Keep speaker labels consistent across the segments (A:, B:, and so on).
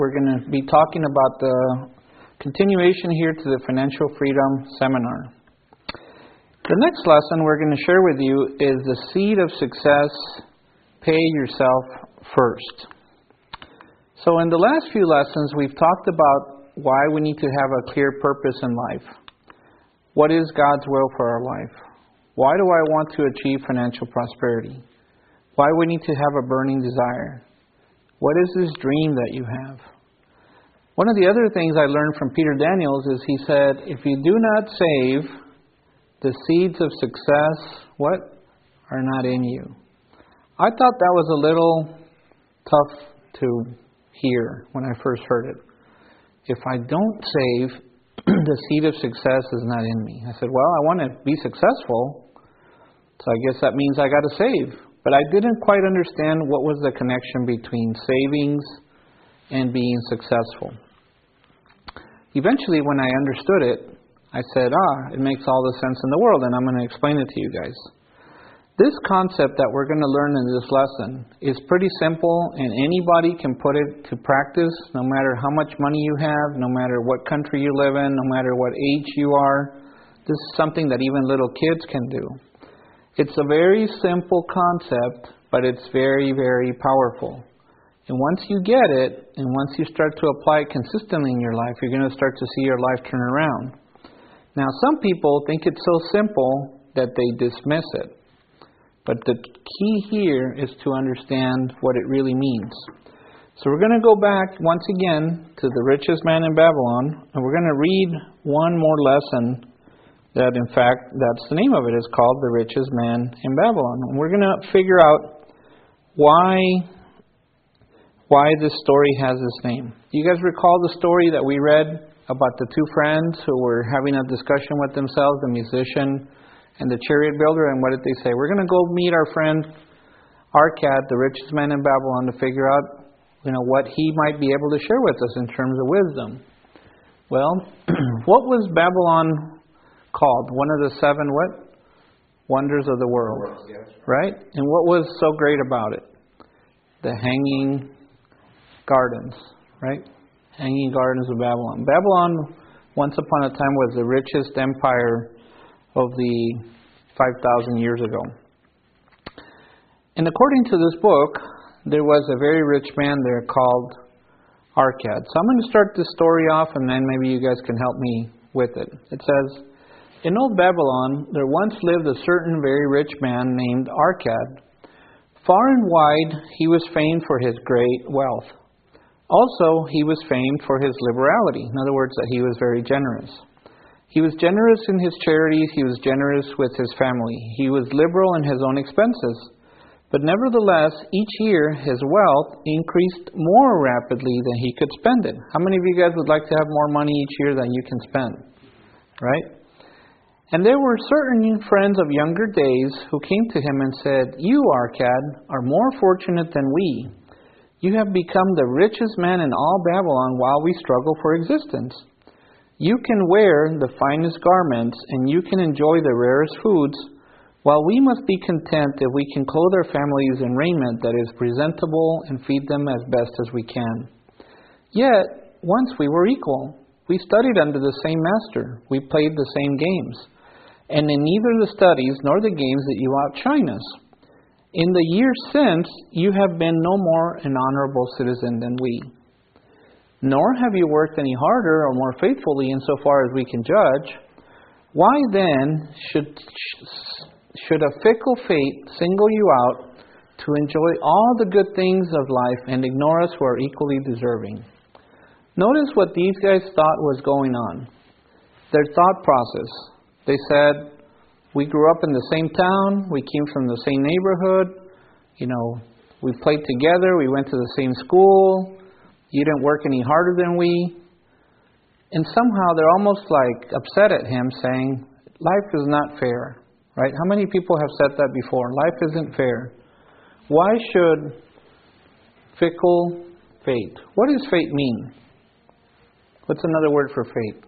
A: We're going to be talking about the continuation here to the Financial Freedom Seminar. The next lesson we're going to share with you is the seed of success, pay yourself first. So in the last few lessons, we've talked about why we need to have a clear purpose in life. What is God's will for our life? Why do I want to achieve financial prosperity? Why we need to have a burning desire? What is this dream that you have? One of the other things I learned from Peter Daniels is he said, if you do not save, the seeds of success, what? Are not in you. I thought that was a little tough to hear when I first heard it. If I don't save, the seed of success is not in me. I said, well, I want to be successful, so I guess that means I got to save. But I didn't quite understand what was the connection between savings and being successful. Eventually, when I understood it, I said, it makes all the sense in the world, and I'm going to explain it to you guys. This concept that we're going to learn in this lesson is pretty simple, and anybody can put it to practice, no matter how much money you have, no matter what country you live in, no matter what age you are. This is something that even little kids can do. It's a very simple concept, but it's very, very powerful. And once you get it, and once you start to apply it consistently in your life, you're going to start to see your life turn around. Now, some people think it's so simple that they dismiss it. But the key here is to understand what it really means. So we're going to go back once again to the richest man in Babylon, and we're going to read one more lesson that, in fact, that's the name of it, is called The Richest Man in Babylon. And we're going to figure out why this story has this name. Do you guys recall the story that we read about the two friends who were having a discussion with themselves, the musician and the chariot builder? And what did they say? We're going to go meet our friend Arcad, the richest man in Babylon, to figure out, what he might be able to share with us in terms of wisdom. Well, what was Babylon called? One of the 7 what? Wonders of the world. Right? And what was so great about it? The hanging gardens, right? Hanging gardens of Babylon. Babylon, once upon a time, was the richest empire of the 5,000 years ago. And according to this book, there was a very rich man there called Arcad. So I'm going to start this story off, and then maybe you guys can help me with it. It says, in old Babylon, there once lived a certain very rich man named Arcad. Far and wide, he was famed for his great wealth. Also, he was famed for his liberality. In other words, that he was very generous. He was generous in his charities. He was generous with his family. He was liberal in his own expenses. But nevertheless, each year his wealth increased more rapidly than he could spend it. How many of you guys would like to have more money each year than you can spend? Right? And there were certain friends of younger days who came to him and said, you, Arcad, are more fortunate than we. You have become the richest man in all Babylon while we struggle for existence. You can wear the finest garments and you can enjoy the rarest foods, while we must be content if we can clothe our families in raiment that is presentable and feed them as best as we can. Yet, once we were equal. We studied under the same master. We played the same games. And in neither the studies nor the games did you outshine us. In the years since, you have been no more an honorable citizen than we. Nor have you worked any harder or more faithfully insofar as we can judge. Why then should a fickle fate single you out to enjoy all the good things of life and ignore us who are equally deserving? Notice what these guys thought was going on. Their thought process. They said, we grew up in the same town, we came from the same neighborhood, we played together, we went to the same school, you didn't work any harder than we. And somehow they're almost like upset at him, saying, life is not fair. Right? How many people have said that before? Life isn't fair. Why should fickle fate? What does fate mean? What's another word for fate?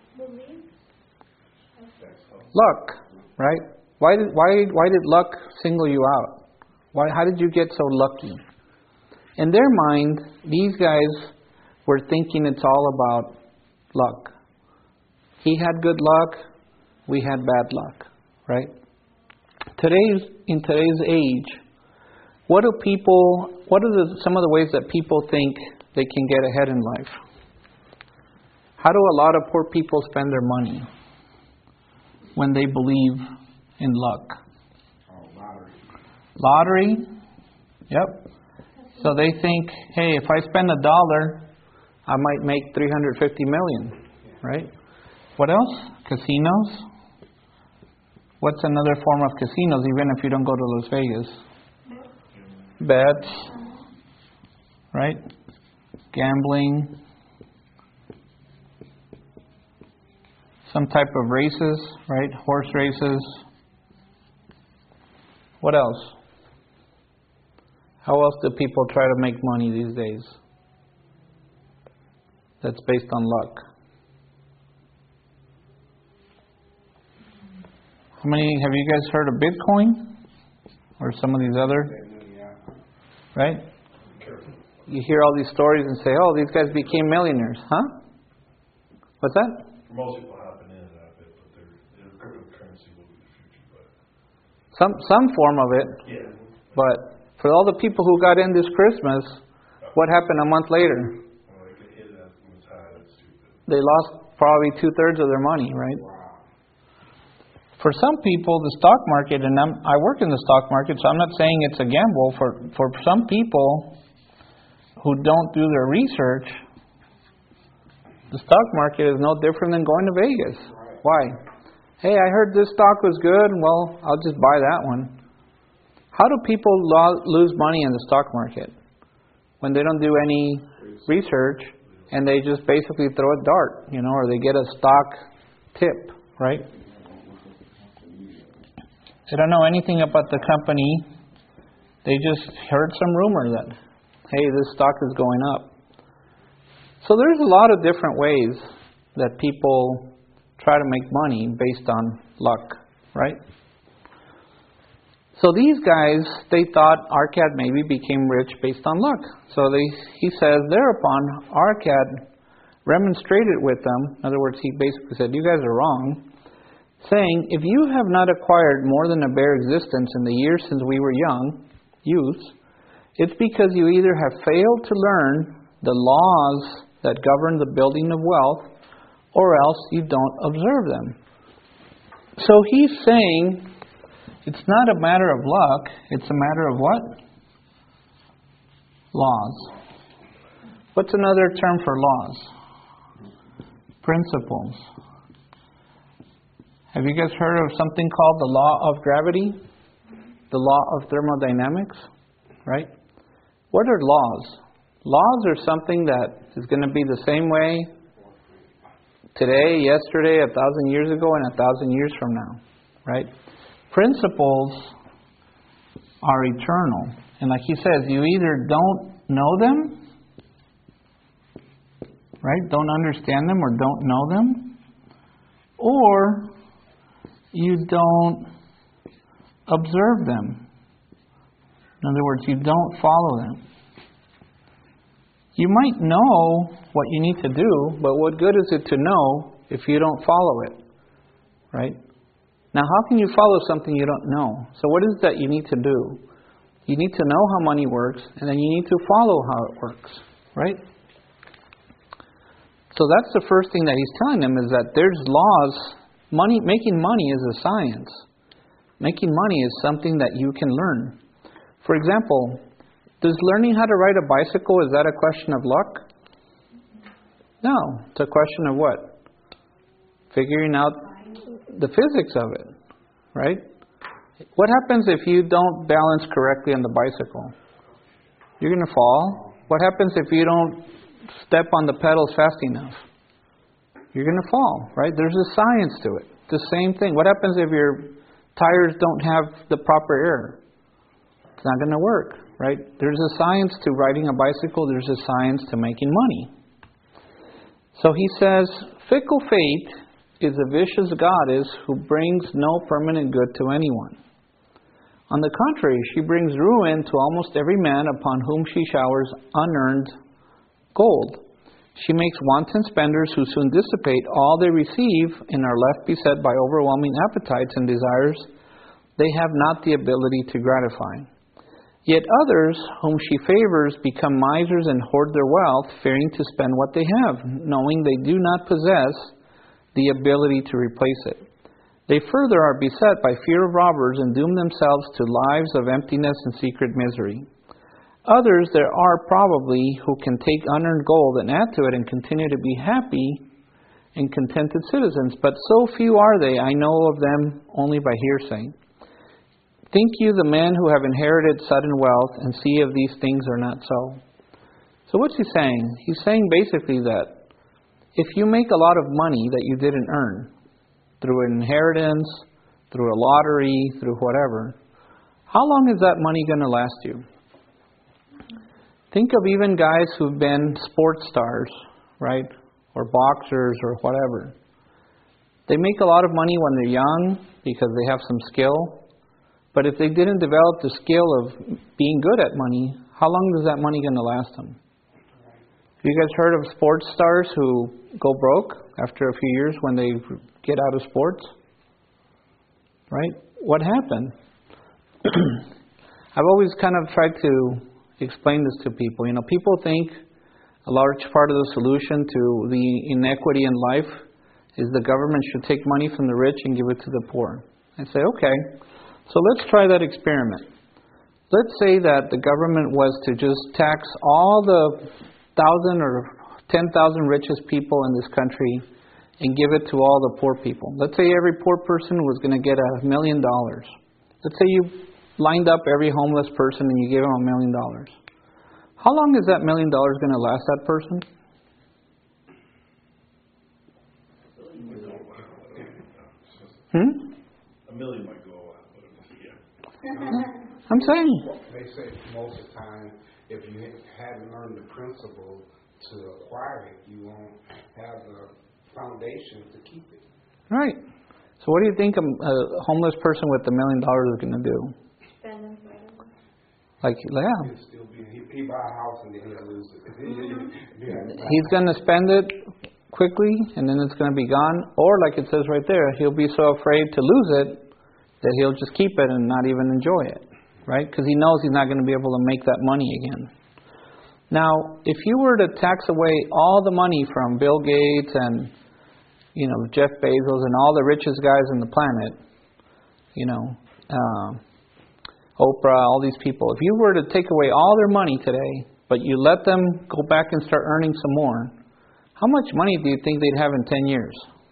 A: Luck, right? Why did luck single you out? How did you get so lucky? In their mind, these guys we're thinking it's all about luck. He had good luck, we had bad luck, right? In today's age, what are some of the ways that people think they can get ahead in life? How do a lot of poor people spend their money when they believe in luck? Lottery? Yep. So they think, hey, if I spend $1, I might make $350 million, right? What else? Casinos. What's another form of casinos, even if you don't go to Las Vegas? Bets, right? Gambling. Some type of races, right? Horse races. What else? How else do people try to make money these days? That's based on luck. How many have you guys heard of Bitcoin? Or some of these other? Right? You hear all these stories and say, oh, these guys became millionaires. Huh? What's that?
B: For most people happen in that bit, but their cryptocurrency will be the future. But
A: some form of it.
B: yeah.
A: But for all the people who got in this Christmas, what happened a month later?
B: Well, they get hit as it was high. That's stupid.
A: They lost probably 2/3 of their money, right?
B: Wow.
A: For some people, the stock market, and I work in the stock market, so I'm not saying it's a gamble. For some people who don't do their research, the stock market is no different than going to Vegas.
B: Right.
A: Why? Hey, I heard this stock was good. Well, I'll just buy that one. How do people lose money in the stock market? When they don't do any research and they just basically throw a dart, or they get a stock tip, right? They don't know anything about the company. They just heard some rumor that, hey, this stock is going up. So there's a lot of different ways that people try to make money based on luck, right? So these guys, they thought Arcad maybe became rich based on luck. So he says, thereupon Arcad remonstrated with them. In other words, he basically said, you guys are wrong, saying, if you have not acquired more than a bare existence in the years since we were youths, it's because you either have failed to learn the laws that govern the building of wealth, or else you don't observe them. So he's saying, it's not a matter of luck, it's a matter of what? Laws. What's another term for laws? Principles. Have you guys heard of something called the law of gravity? The law of thermodynamics? Right? What are laws? Laws are something that is going to be the same way today, yesterday, 1,000 years ago, and 1,000 years from now. Right? Principles are eternal. And like he says, you either don't know them, right? Don't understand them or don't know them, or you don't observe them. In other words, you don't follow them. You might know what you need to do, but what good is it to know if you don't follow it? Right? Now, how can you follow something you don't know? So what is it that you need to do? You need to know how money works, and then you need to follow how it works. Right? So that's the first thing that he's telling them, is that there's laws. Making money is a science. Making money is something that you can learn. For example, does learning how to ride a bicycle, is that a question of luck? No. It's a question of what? Figuring out the physics of it. Right? What happens if you don't balance correctly on the bicycle? You're going to fall. What happens if you don't step on the pedals fast enough? You're going to fall, right? There's a science to it. The same thing. What happens if your tires don't have the proper air? It's not going to work, right? There's a science to riding a bicycle. There's a science to making money. So he says, fickle fate is a vicious goddess who brings no permanent good to anyone. On the contrary, she brings ruin to almost every man upon whom she showers unearned gold. She makes wanton spenders who soon dissipate all they receive and are left beset by overwhelming appetites and desires they have not the ability to gratify. Yet others, whom she favors, become misers and hoard their wealth, fearing to spend what they have, knowing they do not possess the ability to replace it. They further are beset by fear of robbers and doom themselves to lives of emptiness and secret misery. Others there are probably who can take unearned gold and add to it and continue to be happy and contented citizens, but so few are they, I know of them only by hearsay. Think you the men who have inherited sudden wealth and see if these things are not so? So what's he saying? He's saying basically that if you make a lot of money that you didn't earn, through an inheritance, through a lottery, through whatever, how long is that money going to last you? Think of even guys who've been sports stars, right? Or boxers or whatever. They make a lot of money when they're young because they have some skill. But if they didn't develop the skill of being good at money, how long is that money going to last them? Have you guys heard of sports stars who go broke after a few years when they get out of sports? Right? What happened? I've always kind of tried to explain this to people. You know, people think a large part of the solution to the inequity in life is the government should take money from the rich and give it to the poor. I say, okay, so let's try that experiment. Let's say that the government was to just tax all the 1,000 or 10,000 richest people in this country and give it to all the poor people. Let's say every poor person was going to get $1 million. Let's say you lined up every homeless person and you gave them $1 million. How long is that $1 million going to last that person?
B: A million might go out, but yeah.
A: I'm saying.
C: They say most of the time, if you hadn't learned the principle to acquire it, you won't have the foundation to keep it.
A: Right. So what do you think a homeless person with $1 million is going to do?
D: Spend them forever.
A: Like, yeah.
C: He'll still be, he buy a house and then he'll lose it.
A: He's going to spend it quickly and then it's going to be gone. Or like it says right there, he'll be so afraid to lose it that he'll just keep it and not even enjoy it. Right? Because he knows he's not going to be able to make that money again. Now, if you were to tax away all the money from Bill Gates and, Jeff Bezos and all the richest guys on the planet, Oprah, all these people, if you were to take away all their money today, but you let them go back and start earning some more, how much money do you think they'd have in 10 years?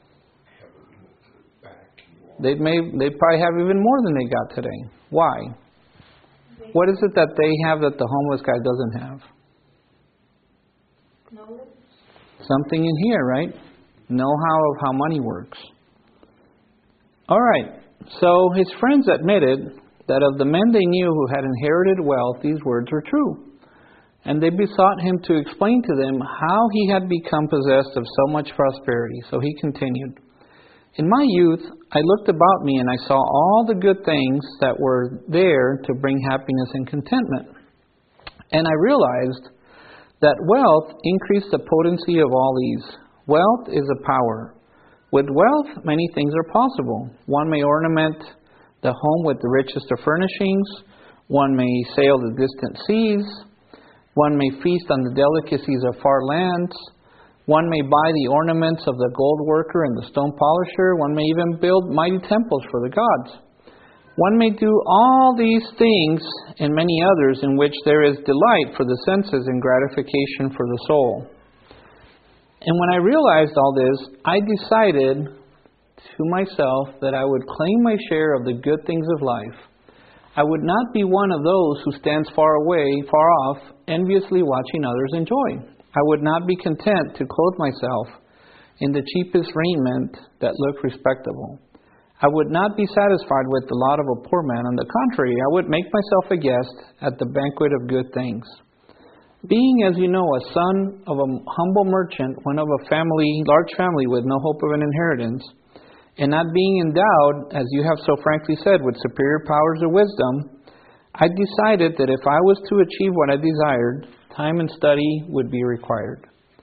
A: They'd probably have even more than they got today. Why? What is it that they have that the homeless guy doesn't have?
D: Knowledge.
A: Something in here, right? Know-how of how money works. All right. So his friends admitted that of the men they knew who had inherited wealth, these words were true. And they besought him to explain to them how he had become possessed of so much prosperity. So he continued, "In my youth, I looked about me and I saw all the good things that were there to bring happiness and contentment. And I realized that wealth increased the potency of all these. Wealth is a power. With wealth, many things are possible. One may ornament the home with the richest of furnishings. One may sail the distant seas. One may feast on the delicacies of far lands. One may buy the ornaments of the gold worker and the stone polisher. One may even build mighty temples for the gods. One may do all these things and many others in which there is delight for the senses and gratification for the soul. And when I realized all this, I decided to myself that I would claim my share of the good things of life. I would not be one of those who stands far away, far off, enviously watching others enjoy. I would not be content to clothe myself in the cheapest raiment that looked respectable. I would not be satisfied with the lot of a poor man. On the contrary, I would make myself a guest at the banquet of good things. Being, as you know, a son of a humble merchant, one of a large family with no hope of an inheritance, and not being endowed, as you have so frankly said, with superior powers of wisdom, I decided that if I was to achieve what I desired, time and study would be required.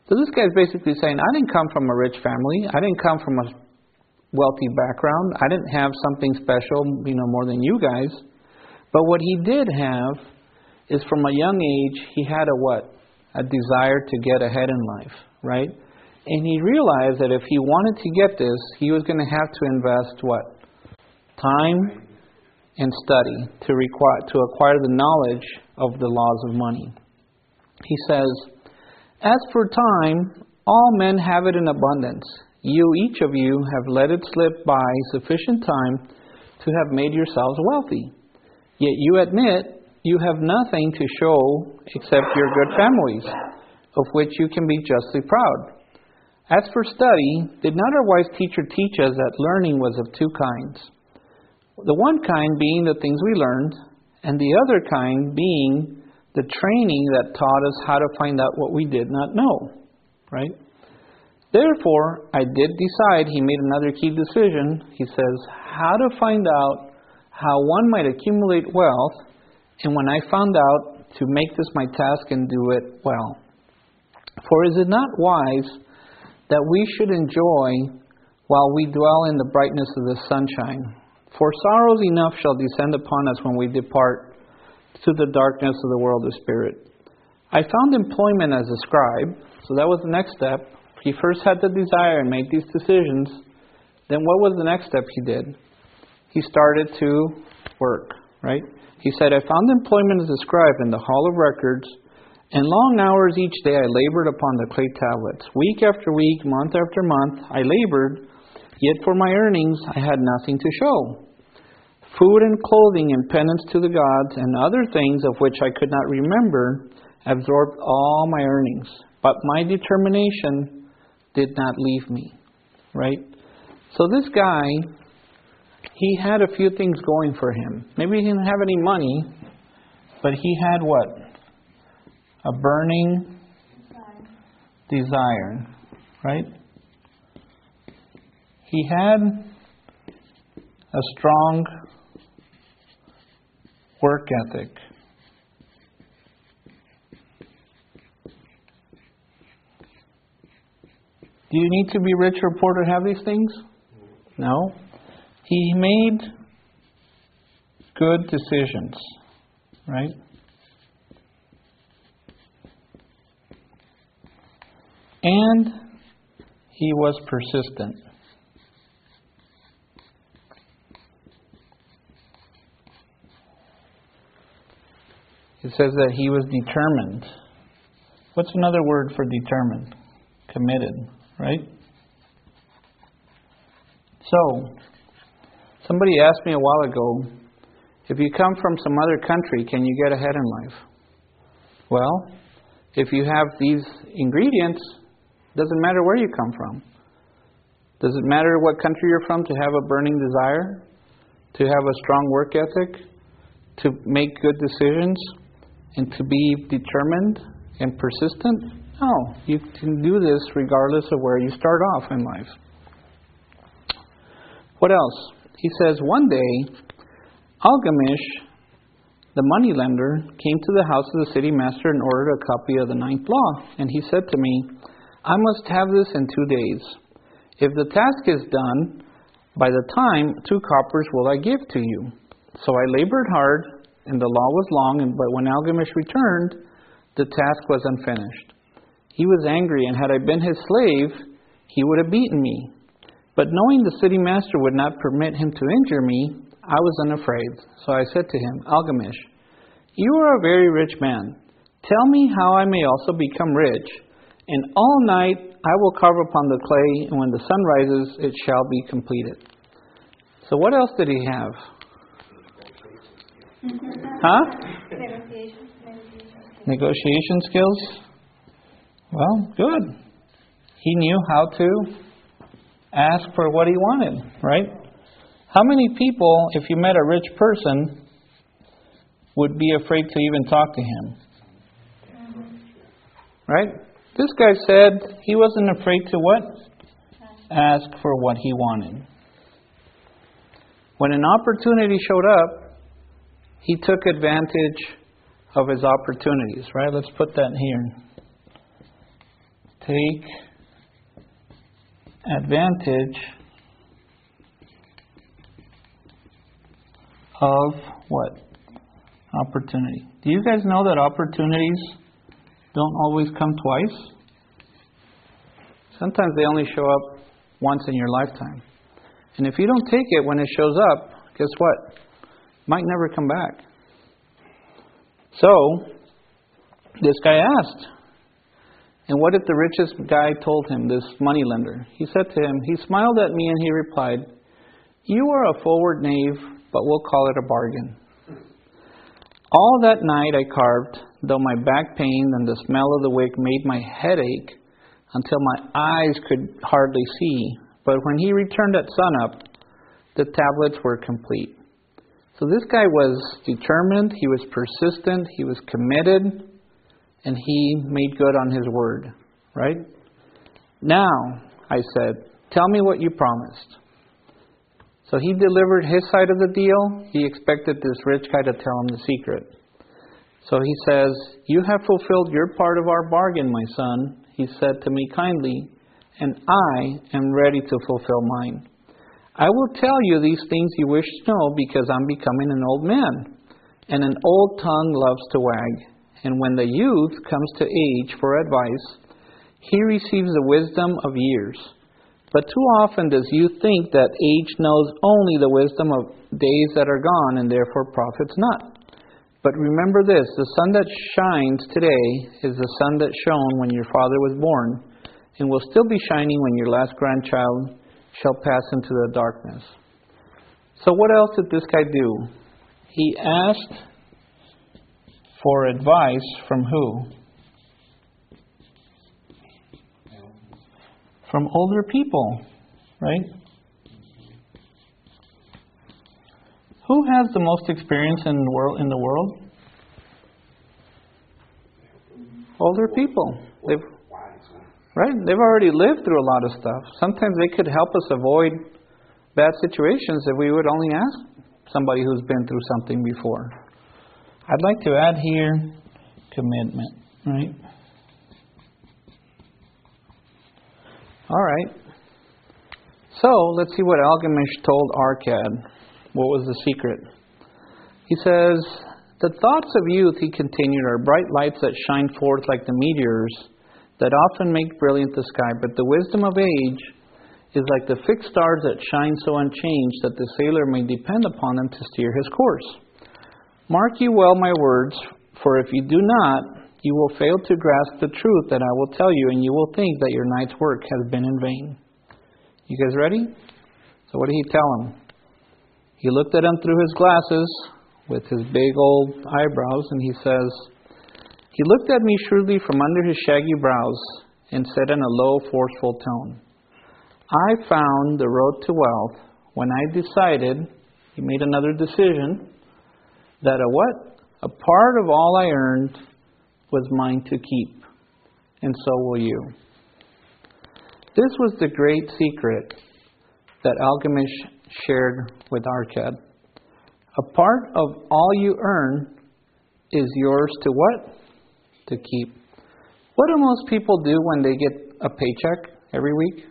A: So this guy's basically saying, I didn't come from a rich family. I didn't come from a wealthy background. I didn't have something special, more than you guys. But what he did have is from a young age, he had a what? A desire to get ahead in life, right? And he realized that if he wanted to get this, he was going to have to invest what? Time and study to acquire the knowledge of the laws of money. He says, as for time, all men have it in abundance. Each of you, have let it slip by sufficient time to have made yourselves wealthy. Yet you admit you have nothing to show except your good families, of which you can be justly proud. As for study, did not our wise teacher teach us that learning was of two kinds? The one kind being the things we learned, and the other kind being the training that taught us how to find out what we did not know, right? Therefore, I did decide, he made another key decision. He says, how to find out how one might accumulate wealth, and when I found out, to make this my task and do it well. For is it not wise that we should enjoy while we dwell in the brightness of the sunshine? For sorrows enough shall descend upon us when we depart to the darkness of the world of spirit. I found employment as a scribe, so that was the next step. He first had the desire and made these decisions. Then what was the next step he did? He started to work, right? He said, I found employment as a scribe in the hall of records, and long hours each day I labored upon the clay tablets. Week after week, month after month, I labored, yet for my earnings I had nothing to show. Food and clothing and penance to the gods and other things of which I could not remember absorbed all my earnings. But my determination did not leave me. Right? So this guy, he had a few things going for him. Maybe he didn't have any money, but he had what? A burning desire. Right? He had a strong work ethic. Do you need to be rich or poor to have these things? No. He made good decisions, right? And he was persistent. It says that he was determined. What's another word for determined? Committed, right? So, somebody asked me a while ago, if you come from some other country, can you get ahead in life? Well, if you have these ingredients, doesn't matter where you come from. Does it matter what country you're from to have a burning desire? To have a strong work ethic? To make good decisions? And to be determined and persistent? No, you can do this regardless of where you start off in life. What else? He says, one day, Algamish, the moneylender, came to the house of the city master and ordered a copy of the 9th law. And he said to me, I must have this in 2 days. If the task is done, by the time 2 coppers will I give to you. So I labored hard, and the law was long, but when Algamish returned, the task was unfinished. He was angry, and had I been his slave, he would have beaten me. But knowing the city master would not permit him to injure me, I was unafraid. So I said to him, Algamish, you are a very rich man. Tell me how I may also become rich. And all night I will carve upon the clay, and when the sun rises, it shall be completed. So what else did he have? Huh? Negotiation skills? Well, good. He knew how to ask for what he wanted, right? How many people, if you met a rich person, would be afraid to even talk to him? Right? This guy said he wasn't afraid to what? Ask for what he wanted. When an opportunity showed up, he took advantage of his opportunities, right? Let's put that here. take advantage of what? Opportunity. Do you guys know that opportunities don't always come twice? Sometimes they only show up once in your lifetime. And if you don't take it when it shows up, guess what? Might never come back. So, this guy asked. And what did the richest guy told him, this moneylender? He said to him, he smiled at me and he replied, "You are a forward knave, but we'll call it a bargain. All that night I carved, though my back pained and the smell of the wick made my head ache until my eyes could hardly see. But when he returned at sunup, the tablets were complete." So this guy was determined, he was persistent, he was committed, and he made good on his word, right? "Now," I said, "tell me what you promised." So he delivered his side of the deal. He expected this rich guy to tell him the secret. So he says, "You have fulfilled your part of our bargain, my son," he said to me kindly, "and I am ready to fulfill mine. I will tell you these things you wish to know because I'm becoming an old man, and an old tongue loves to wag. And when the youth comes to age for advice, he receives the wisdom of years. But too often does youth think that age knows only the wisdom of days that are gone and therefore profits not. But remember this, the sun that shines today is the sun that shone when your father was born, and will still be shining when your last grandchild shall pass into the darkness." So what else did this guy do? He asked for advice from who? From older people, right? Who has the most experience in the world? Older people. Right? They've already lived through a lot of stuff. Sometimes they could help us avoid bad situations if we would only ask somebody who's been through something before. I'd like to add here commitment, right? All right. So let's see what Algamish told Arcad. What was the secret? He says, "The thoughts of youth," he continued, "are bright lights that shine forth like the meteors that often make brilliant the sky. But the wisdom of age is like the fixed stars that shine so unchanged that the sailor may depend upon them to steer his course. Mark you well my words, for if you do not, you will fail to grasp the truth that I will tell you, and you will think that your night's work has been in vain." You guys ready? So what did he tell him? He looked at him through his glasses with his big old eyebrows, and he says, he looked at me shrewdly from under his shaggy brows and said in a low, forceful tone, "I found the road to wealth when I decided," he made another decision, "that a part of all I earned was mine to keep, and so will you." This was the great secret that Algamish shared with Arcad. A part of all you earn is yours to what? To keep. What do most people do when they get a paycheck every week?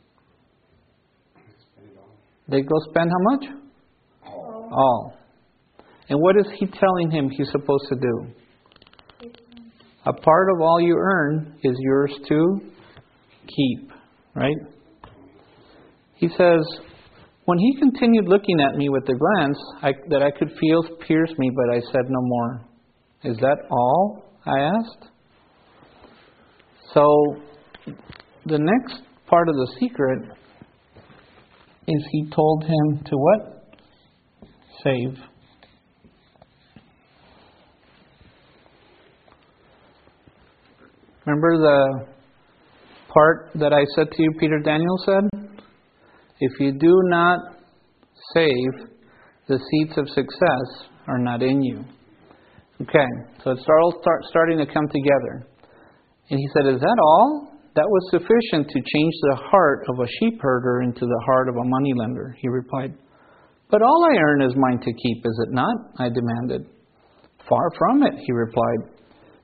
A: They go spend how much? All. And what is he telling him he's supposed to do? A part of all you earn is yours to keep, right? He says, when he continued looking at me with the glance that I could feel pierce me, but I said no more. "Is that all?" I asked. So, the next part of the secret is he told him to what? Save. Remember the part that I said to you, Peter Daniel said? If you do not save, the seeds of success are not in you. Okay, so it's all starting to come together. And he said, "Is that all?" "That was sufficient to change the heart of a sheep herder into the heart of a moneylender," he replied. "But all I earn is mine to keep, is it not?" I demanded. "Far from it," he replied.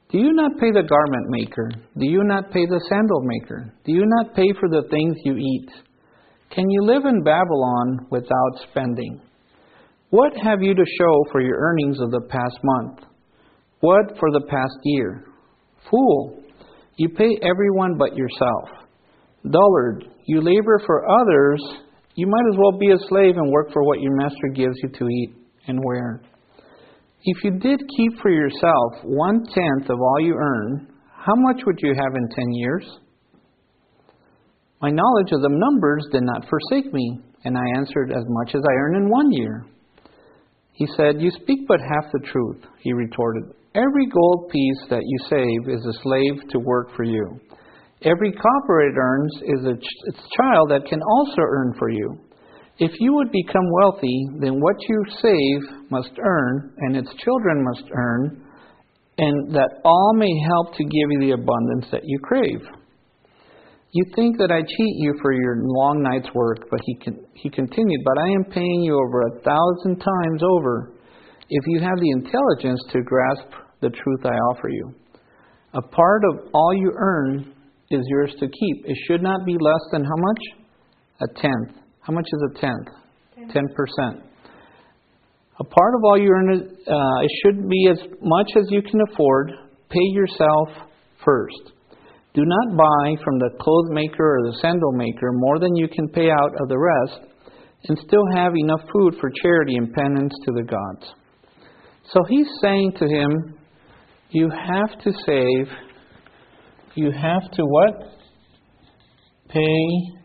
A: Do you not pay the garment maker? Do you not pay the sandal maker? Do you not pay for the things you eat? Can you live in Babylon without spending? What have you to show for your earnings of the past month? What for the past year? Fool, you pay everyone but yourself. Dullard, you labor for others. You might as well be a slave and work for what your master gives you to eat and wear. If you did keep for yourself 1/10 of all you earn, how much would you have in 10 years? My knowledge of the numbers did not forsake me, and I answered, as much as I earn in 1 year. He said, you speak but half the truth, he retorted. Every gold piece that you save is a slave to work for you. Every copper it earns is its child that can also earn for you. If you would become wealthy, then what you save must earn, and its children must earn, and that all may help to give you the abundance that you crave. You think that I cheat you for your long night's work, but he continued, but I am paying you over 1,000 times over, if you have the intelligence to grasp the truth I offer you. A part of all you earn is yours to keep. It should not be less than how much? 1/10. How much is 1/10? 10%. A part of all you earn, it should be as much as you can afford. Pay yourself first. Do not buy from the clothes maker or the sandal maker more than you can pay out of the rest, and still have enough food for charity and penance to the gods. So he's saying to him, you have to save. You have to what? Pay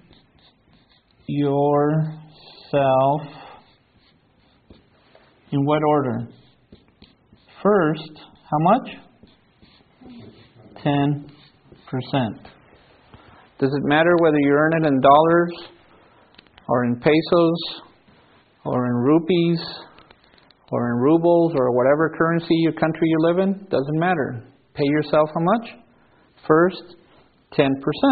A: yourself. In what order? First, how much? 10%. Does it matter whether you earn it in dollars or in pesos or in rupees or in rubles or whatever currency your country you live in? Doesn't matter. Pay yourself how much? First, 10%.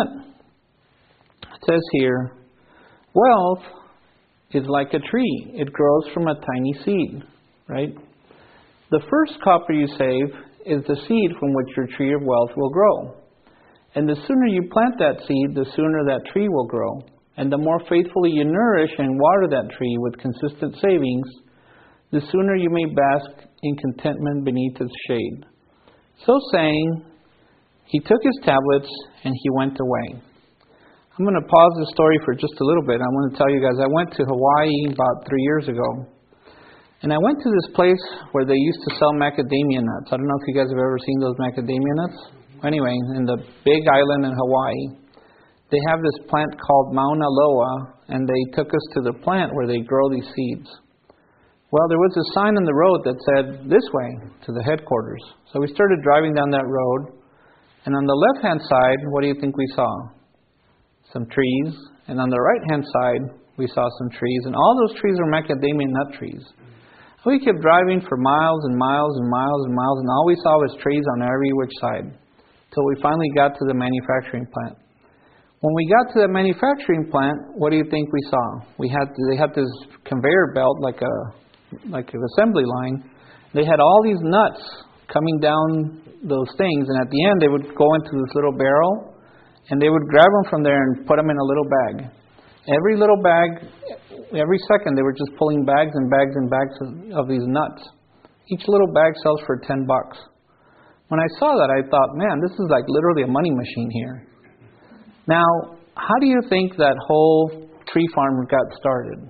A: It says here, wealth is like a tree. It grows from a tiny seed, right? The first copper you save is the seed from which your tree of wealth will grow. And the sooner you plant that seed, the sooner that tree will grow. And the more faithfully you nourish and water that tree with consistent savings, the sooner you may bask in contentment beneath its shade. So saying, he took his tablets and he went away. I'm going to pause the story for just a little bit. I want to tell you guys, I went to Hawaii about 3 years ago. And I went to this place where they used to sell macadamia nuts. I don't know if you guys have ever seen those macadamia nuts. Anyway, in the big island in Hawaii, they have this plant called Mauna Loa, and they took us to the plant where they grow these seeds. Well, there was a sign on the road that said, this way, to the headquarters. So we started driving down that road, and on the left-hand side, what do you think we saw? Some trees. And on the right-hand side, we saw some trees, and all those trees were macadamia nut trees. We kept driving for miles and miles and miles and miles, and all we saw was trees on every which side, till we finally got to the manufacturing plant. When we got to the manufacturing plant, what do you think we saw? They had this conveyor belt like an assembly line. They had all these nuts coming down those things, and at the end they would go into this little barrel, and they would grab them from there and put them in a little bag. Every little bag, every second they were just pulling bags and bags and bags of these nuts. Each little bag sells for $10. When I saw that, I thought, man, this is like literally a money machine here. Now, how do you think that whole tree farm got started?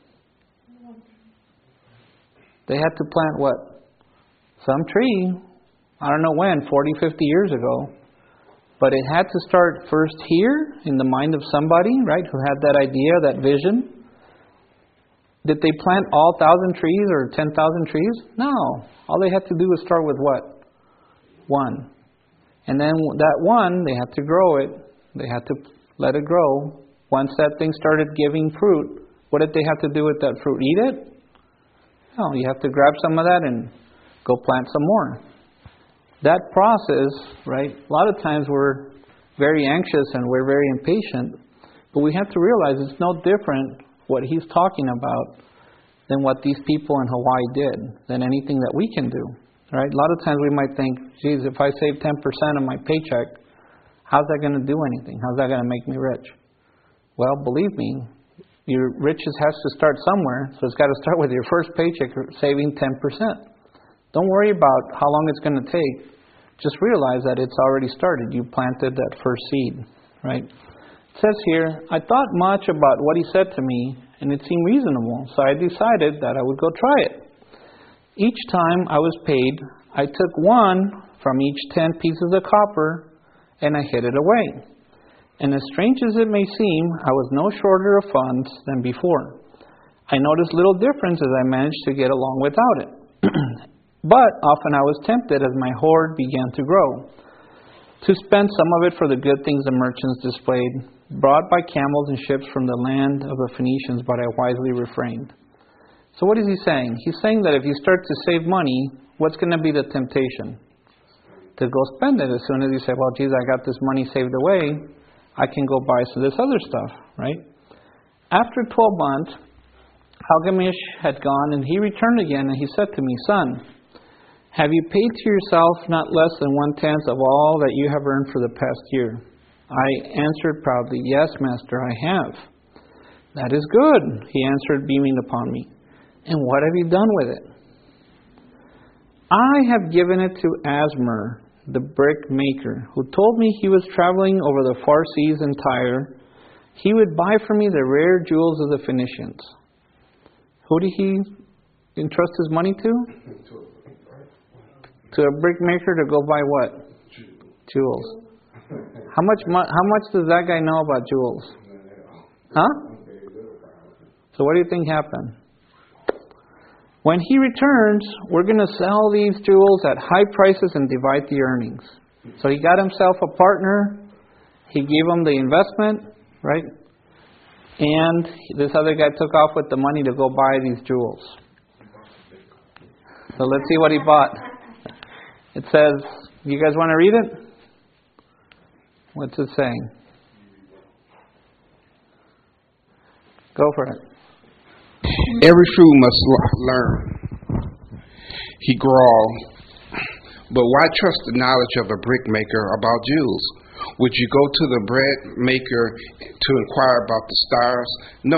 A: They had to plant what? Some tree. I don't know when, 40, 50 years ago. But it had to start first here in the mind of somebody, right, who had that idea, that vision. Did they plant all 1,000 trees or 10,000 trees? No. All they had to do was start with what? One. And then that one, they had to grow it. They had to let it grow. Once that thing started giving fruit, what did they have to do with that fruit? Eat it? No, you have to grab some of that and go plant some more. That process, right, a lot of times we're very anxious and we're very impatient, but we have to realize it's no different what he's talking about than what these people in Hawaii did, than anything that we can do, right? A lot of times we might think, geez, if I save 10% of my paycheck, how's that going to do anything? How's that going to make me rich? Well, believe me, your riches has to start somewhere, so it's got to start with your first paycheck saving 10%. Don't worry about how long it's going to take. Just realize that it's already started. You planted that first seed, right? It says here, I thought much about what he said to me, and it seemed reasonable, so I decided that I would go try it. Each time I was paid, I took one from each 10 pieces of copper, and I hid it away. And as strange as it may seem, I was no shorter of funds than before. I noticed little difference as I managed to get along without it. But often I was tempted as my hoard began to grow, to spend some of it for the good things the merchants displayed, brought by camels and ships from the land of the Phoenicians, but I wisely refrained. So what is he saying? He's saying that if you start to save money, what's going to be the temptation? To go spend it. As soon as you say, well, geez, I got this money saved away, I can go buy some of this other stuff, right? After 12 months, Algamish had gone, and he returned again, and he said to me, Son, have you paid to yourself not less than 1/10 of all that you have earned for the past year? I answered proudly, Yes, Master, I have. That is good, he answered, beaming upon me. And what have you done with it? I have given it to Asmur, the brick maker, who told me he was traveling over the far seas in Tyre. He would buy for me the rare jewels of the Phoenicians. Who did he entrust his money to? To a brick maker to go buy what? Jewels. How much does that guy know about jewels? Huh? So what do you think happened? When he returns, we're going to sell these jewels at high prices and divide the earnings. So he got himself a partner. He gave him the investment, right? And this other guy took off with the money to go buy these jewels. So let's see what he bought. It says, you guys want to read it? What's it saying? Go for it.
C: Every fool must learn. He growled, but why trust the knowledge of a brick maker about jewels? Would you go to the bread maker to inquire about the stars? No,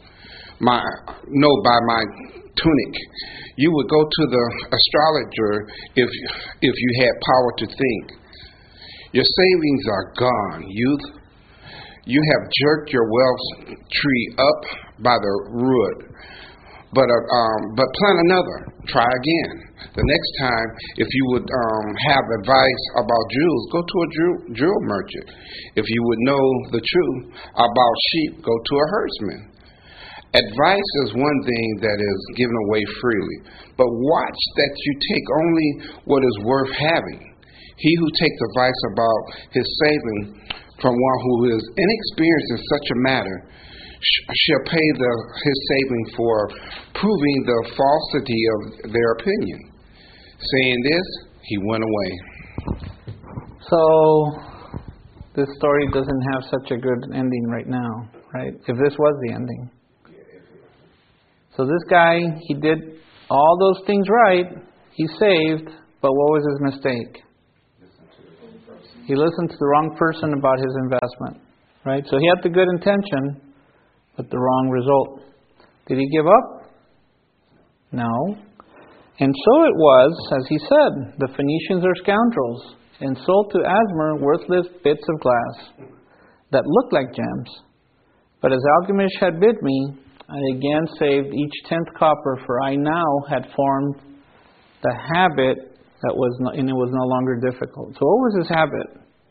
C: by my tunic. You would go to the astrologer if you had power to think. Your savings are gone, youth. You have jerked your wealth tree up by the root. But plant another. Try again. The next time, if you would have advice about jewels, go to a jewel merchant. If you would know the truth about sheep, go to a herdsman. Advice is one thing that is given away freely, but watch that you take only what is worth having. He who takes advice about his saving from one who is inexperienced in such a matter shall pay his saving for proving the falsity of their opinion. Saying this, he went away.
A: So, this story doesn't have such a good ending right now, right? If this was the ending. So this guy, he did all those things right. He saved, but what was his mistake? He listened to the wrong person about his investment, right? So he had the good intention, but the wrong result. Did he give up? No. And so it was, as he said, the Phoenicians are scoundrels and sold to Asmur worthless bits of glass that looked like gems. But as Algamish had bid me, I again saved each 10th copper, for I now had formed the habit and it was no longer difficult. So what was his habit?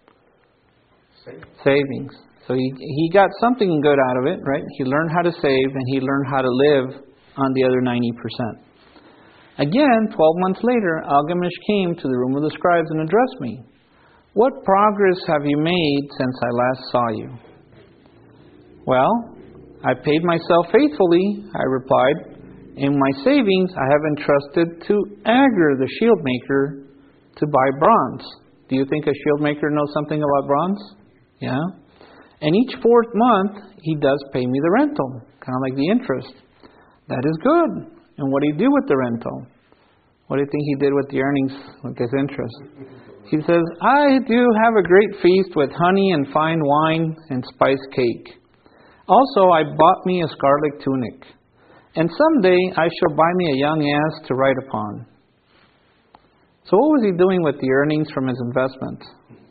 A: Savings. So he got something good out of it, right? He learned how to save and he learned how to live on the other 90%. Again, 12 months later, Algamish came to the room of the scribes and addressed me. What progress have you made since I last saw you? Well, I paid myself faithfully, I replied. In my savings, I have entrusted to Agur, the shield maker, to buy bronze. Do you think a shield maker knows something about bronze? Yeah. And each 4th month, he does pay me the rental, kind of like the interest. That is good. And what do you do with the rental? What do you think he did with the earnings, with his interest? He says, I do have a great feast with honey and fine wine and spiced cake. Also, I bought me a scarlet tunic. And someday I shall buy me a young ass to ride upon. So what was he doing with the earnings from his investment?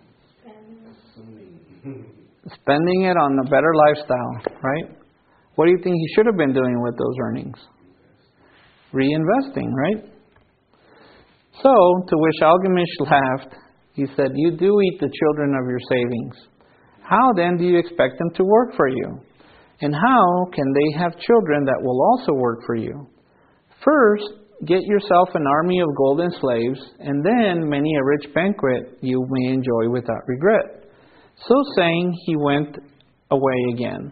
A: Spending it on a better lifestyle, right? What do you think he should have been doing with those earnings? Reinvesting, right? So, to which Algamish laughed, he said, you do eat the children of your savings. How then do you expect them to work for you? And how can they have children that will also work for you? First, get yourself an army of golden slaves, and then many a rich banquet you may enjoy without regret. So saying, he went away again.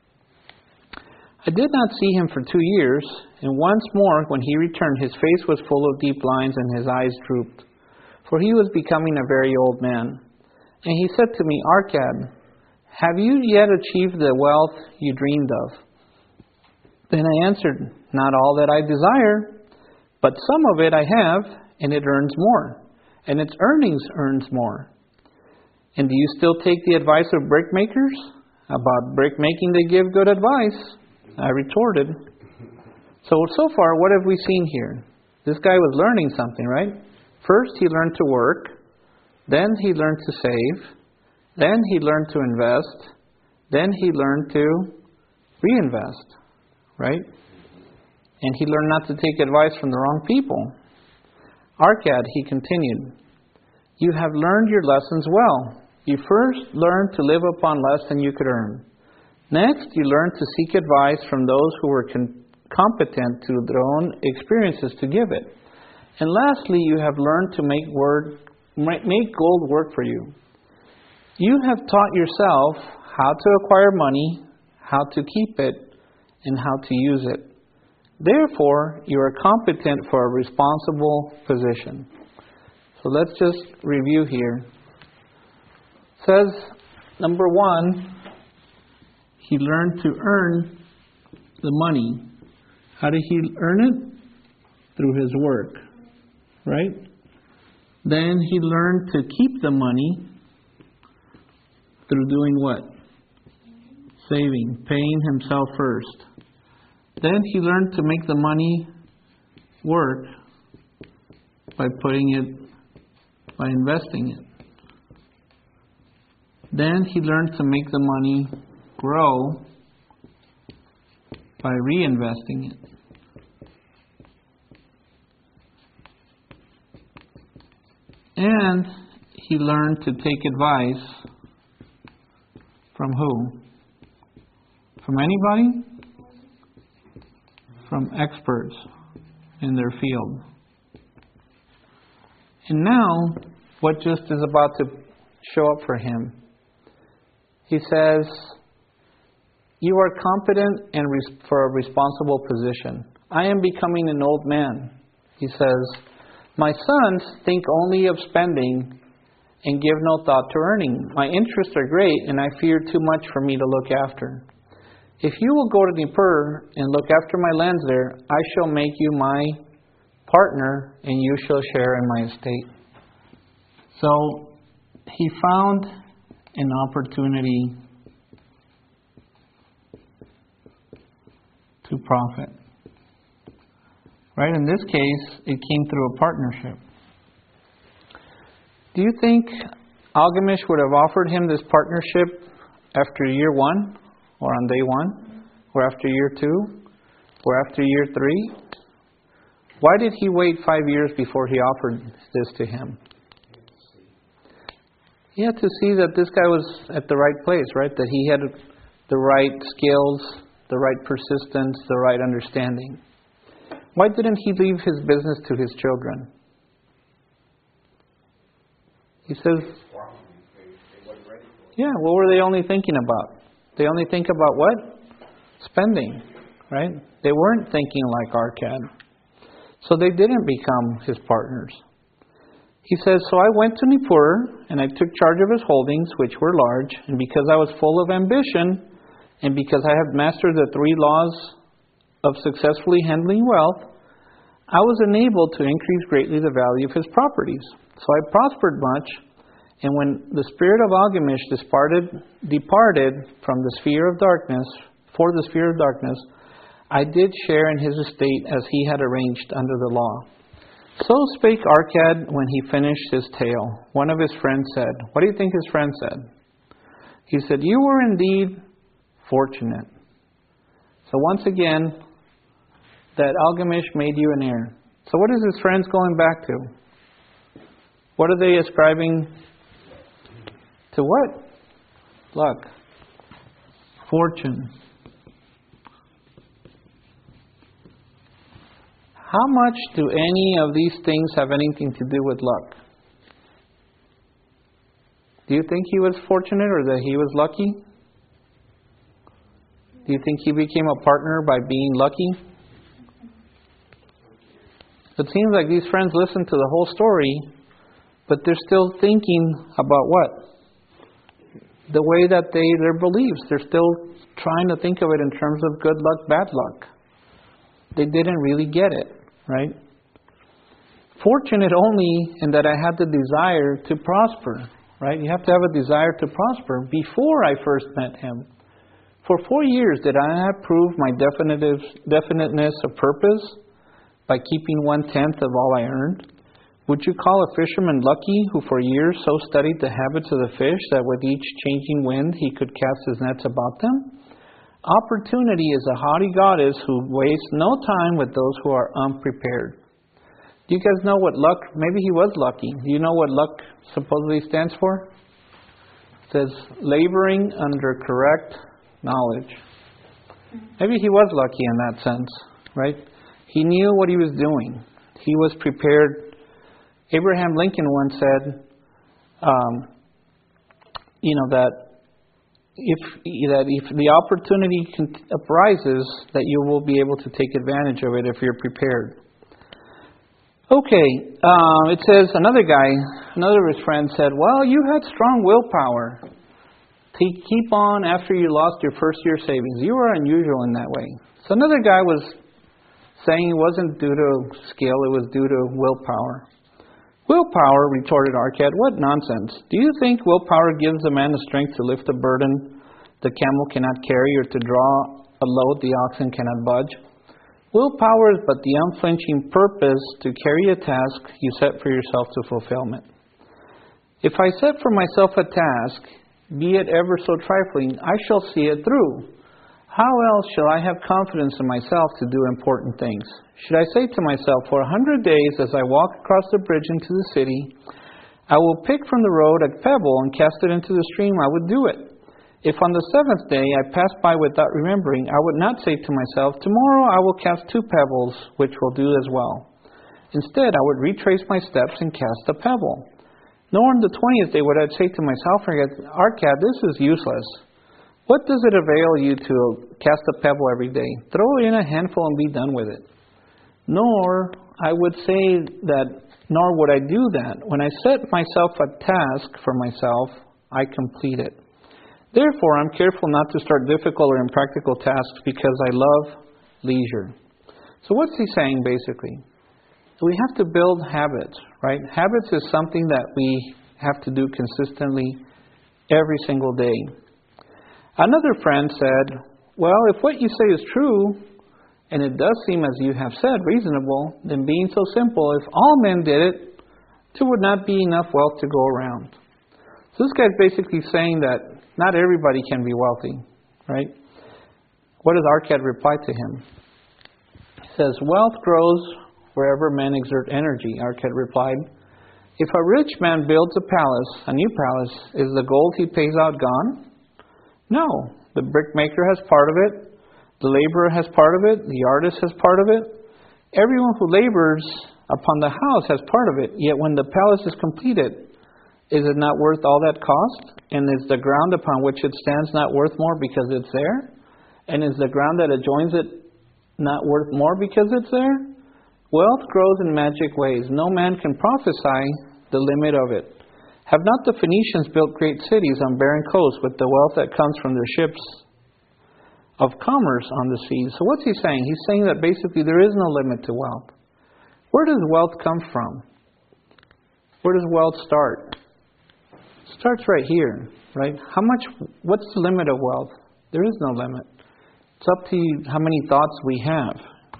A: I did not see him for 2 years, and once more when he returned, his face was full of deep lines and his eyes drooped, for he was becoming a very old man. And he said to me, Arcad, have you yet achieved the wealth you dreamed of? Then I answered, not all that I desire, but some of it I have, and it earns more, and its earnings earns more. And do you still take the advice of brickmakers? About brickmaking they give good advice. I retorted. So far, what have we seen here? This guy was learning something, right? First, he learned to work. Then he learned to save. Then he learned to invest. Then he learned to reinvest, right? And he learned not to take advice from the wrong people. Arcad, he continued, you have learned your lessons well. You first learned to live upon less than you could earn. Next, you learned to seek advice from those who were competent to their own experiences to give it. And lastly, you have learned to make gold work for you. You have taught yourself how to acquire money, how to keep it, and how to use it. Therefore, you are competent for a responsible position. So let's just review here. It says, number 1, he learned to earn the money. How did he earn it? Through his work, right? Then he learned to keep the money through doing what? Saving, paying himself first. Then he learned to make the money work by investing it. Then he learned to make the money grow by reinvesting it. And he learned to take advice from who? From anybody? From experts in their field. And now, what just is about to show up for him? He says, you are competent and for a responsible position. I am becoming an old man. He says, my sons think only of spending and give no thought to earning. My interests are great, and I fear too much for me to look after. If you will go to Nippur and look after my lands there, I shall make you my partner, and you shall share in my estate. So he found an opportunity to profit. Right? In this case, it came through a partnership. Do you think Algamish would have offered him this partnership after year 1, or on day 1, or after year 2, or after year 3? Why did he wait 5 years before he offered this to him? He had to see that this guy was at the right place, right? That he had the right skills, the right persistence, the right understanding. Why didn't he leave his business to his children? He says, yeah, what were they only thinking about? They only think about what? Spending, right? They weren't thinking like Arcad. So they didn't become his partners. He says, so I went to Nippur, and I took charge of his holdings, which were large, and because I was full of ambition, and because I have mastered the 3 laws of successfully handling wealth, I was enabled to increase greatly the value of his properties. So I prospered much, and when the spirit of Algamish departed from the sphere of darkness, for the sphere of darkness, I did share in his estate as he had arranged under the law. So spake Arcad when he finished his tale. One of his friends said, what do you think his friend said? He said, you were indeed fortunate. So once again, that Algamish made you an heir. So what is his friends going back to? What are they ascribing to what? Luck. Fortune. How much do any of these things have anything to do with luck? Do you think he was fortunate or that he was lucky? Do you think he became a partner by being lucky? It seems like these friends listened to the whole story, but they're still thinking about what? The way that their beliefs. They're still trying to think of it in terms of good luck, bad luck. They didn't really get it, right? Fortunate only in that I had the desire to prosper, right? You have to have a desire to prosper. Before I first met him, for 4 years, did I not prove my definiteness of purpose by keeping 1/10 of all I earned? Would you call a fisherman lucky who for years so studied the habits of the fish that with each changing wind he could cast his nets about them? Opportunity is a haughty goddess who wastes no time with those who are unprepared. Do you guys know what luck, maybe he was lucky. Do you know what luck supposedly stands for? It says laboring under correct knowledge. Maybe he was lucky in that sense, right? He knew what he was doing. He was prepared. Abraham Lincoln once said, that if the opportunity arises, that you will be able to take advantage of it if you're prepared. Okay, it says another of his friends said, well, you had strong willpower to keep on after you lost your first year savings. You were unusual in that way. So another guy was saying it wasn't due to skill, it was due to willpower. Willpower, retorted Arcad, what nonsense. Do you think willpower gives a man the strength to lift a burden the camel cannot carry or to draw a load the oxen cannot budge? Willpower is but the unflinching purpose to carry a task you set for yourself to fulfillment. If I set for myself a task, be it ever so trifling, I shall see it through. How else shall I have confidence in myself to do important things? Should I say to myself, for 100 days as I walk across the bridge into the city, I will pick from the road a pebble and cast it into the stream, I would do it. If on the 7th day I pass by without remembering, I would not say to myself, tomorrow I will cast 2 pebbles, which will do as well. Instead, I would retrace my steps and cast a pebble. Nor on the 20th day would I say to myself, Arcad, this is useless. What does it avail you to cast a pebble every day? Throw in a handful and be done with it. Nor would I do that. When I set myself a task for myself, I complete it. Therefore, I'm careful not to start difficult or impractical tasks because I love leisure. So what's he saying basically? We have to build habits, right? Habits is something that we have to do consistently every single day. Another friend said, well, if what you say is true, and it does seem, as you have said, reasonable, then being so simple, if all men did it, there would not be enough wealth to go around. So this guy's basically saying that not everybody can be wealthy, right? What does Arcad reply to him? He says, wealth grows wherever men exert energy, Arcad replied. If a rich man builds a palace, a new palace, is the gold he pays out gone? No. The brickmaker has part of it. The laborer has part of it. The artist has part of it. Everyone who labors upon the house has part of it. Yet when the palace is completed, is it not worth all that cost? And is the ground upon which it stands not worth more because it's there? And is the ground that adjoins it not worth more because it's there? Wealth grows in magic ways. No man can prophesy the limit of it. Have not the Phoenicians built great cities on barren coasts with the wealth that comes from their ships of commerce on the seas? So what's he saying? He's saying that basically there is no limit to wealth. Where does wealth come from? Where does wealth start? It starts right here, right? What's the limit of wealth? There is no limit. It's up to you how many thoughts we have.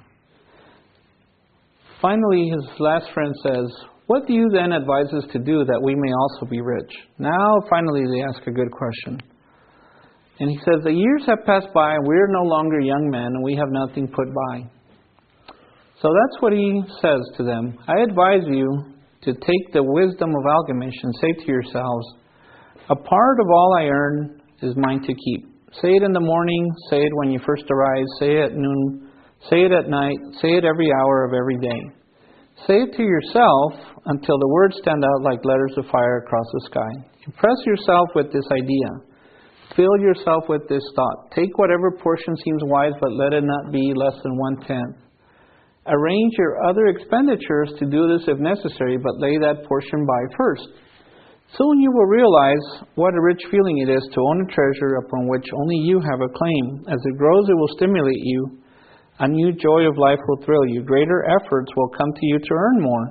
A: Finally, his last friend says, what do you then advise us to do that we may also be rich? Now, finally, they ask a good question. And he says, the years have passed by, and we are no longer young men, and we have nothing put by. So that's what he says to them. I advise you to take the wisdom of Algamish and say to yourselves, a part of all I earn is mine to keep. Say it in the morning, say it when you first arise, say it at noon, say it at night, say it every hour of every day. Say it to yourself until the words stand out like letters of fire across the sky. Impress yourself with this idea. Fill yourself with this thought. Take whatever portion seems wise, but let it not be less than 1/10. Arrange your other expenditures to do this if necessary, but lay that portion by first. Soon you will realize what a rich feeling it is to own a treasure upon which only you have a claim. As it grows, it will stimulate you. A new joy of life will thrill you. Greater efforts will come to you to earn more.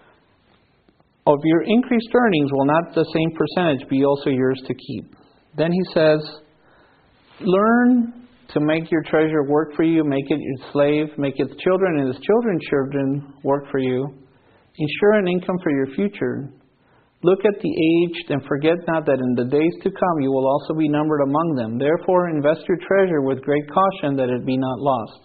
A: Of your increased earnings will not the same percentage be also yours to keep. Then he says, learn to make your treasure work for you, make it your slave, make its children and its children's children work for you. Ensure an income for your future. Look at the aged and forget not that in the days to come you will also be numbered among them. Therefore invest your treasure with great caution that it be not lost.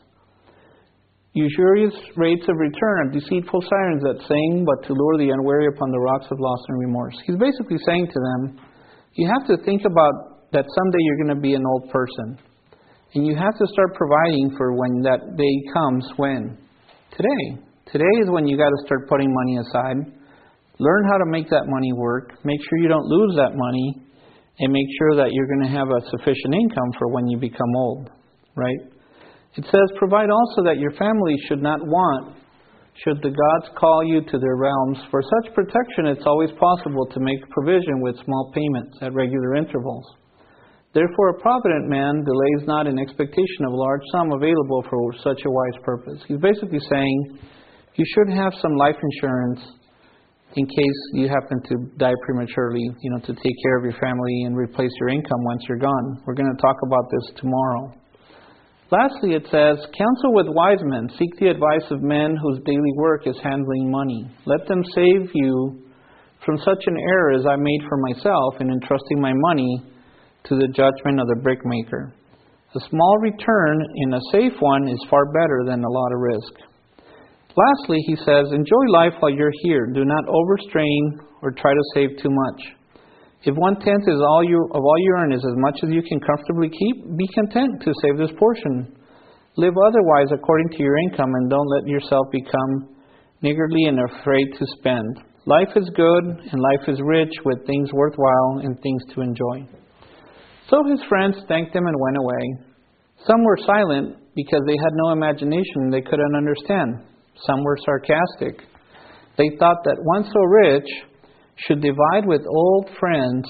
A: Usurious rates of return are deceitful sirens that sing but to lure the unwary upon the rocks of loss and remorse. He's basically saying to them, you have to think about that someday you're going to be an old person. And you have to start providing for when that day comes. When? Today. Today is when you got to start putting money aside. Learn how to make that money work. Make sure you don't lose that money. And make sure that you're going to have a sufficient income for when you become old. Right? It says, provide also that your family should not want, should the gods call you to their realms. For such protection, it's always possible to make provision with small payments at regular intervals. Therefore, a provident man delays not in expectation of a large sum available for such a wise purpose. He's basically saying you should have some life insurance in case you happen to die prematurely, to take care of your family and replace your income once you're gone. We're going to talk about this tomorrow. Lastly, it says, counsel with wise men. Seek the advice of men whose daily work is handling money. Let them save you from such an error as I made for myself in entrusting my money to the judgment of the brickmaker. A small return in a safe one is far better than a lot of risk. Lastly, he says, enjoy life while you're here. Do not overstrain or try to save too much. If 1/10 is all you earn is as much as you can comfortably keep, be content to save this portion. Live otherwise according to your income and don't let yourself become niggardly and afraid to spend. Life is good and life is rich with things worthwhile and things to enjoy. So his friends thanked him and went away. Some were silent because they had no imagination and they couldn't understand. Some were sarcastic. They thought that one so rich should divide with old friends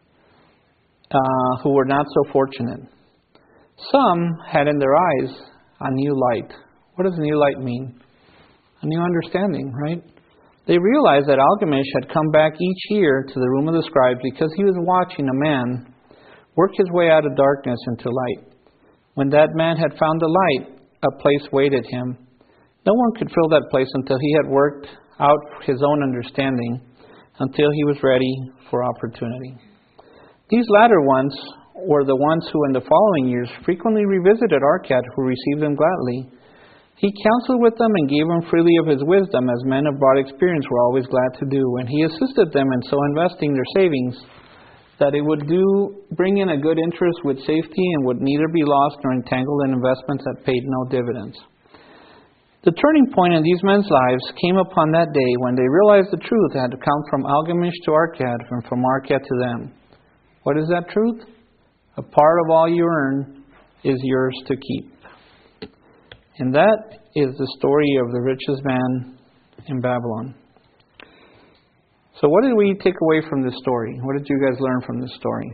A: who were not so fortunate. Some had in their eyes a new light. What does new light mean? A new understanding, right? They realized that Algamish had come back each year to the room of the scribes because he was watching a man work his way out of darkness into light. When that man had found the light, a place waited him. No one could fill that place until he had worked out his own understanding, until he was ready for opportunity. These latter ones were the ones who in the following years frequently revisited Arcad, who received them gladly. He counseled with them and gave them freely of his wisdom, as men of broad experience were always glad to do, and he assisted them in so investing their savings that it would bring in a good interest with safety and would neither be lost nor entangled in investments that paid no dividends. The turning point in these men's lives came upon that day when they realized the truth had come from Algamish to Arcad and from Arcad to them. What is that truth? A part of all you earn is yours to keep. And that is the story of the richest man in Babylon. So what did we take away from this story? What did you guys learn from this story?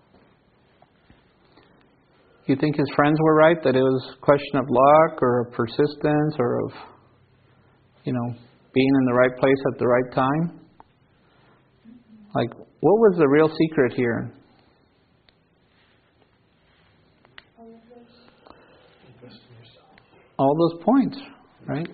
A: You think his friends were right, that it was a question of luck or of persistence or of, being in the right place at the right time? Like, what was the real secret here? All those points, right?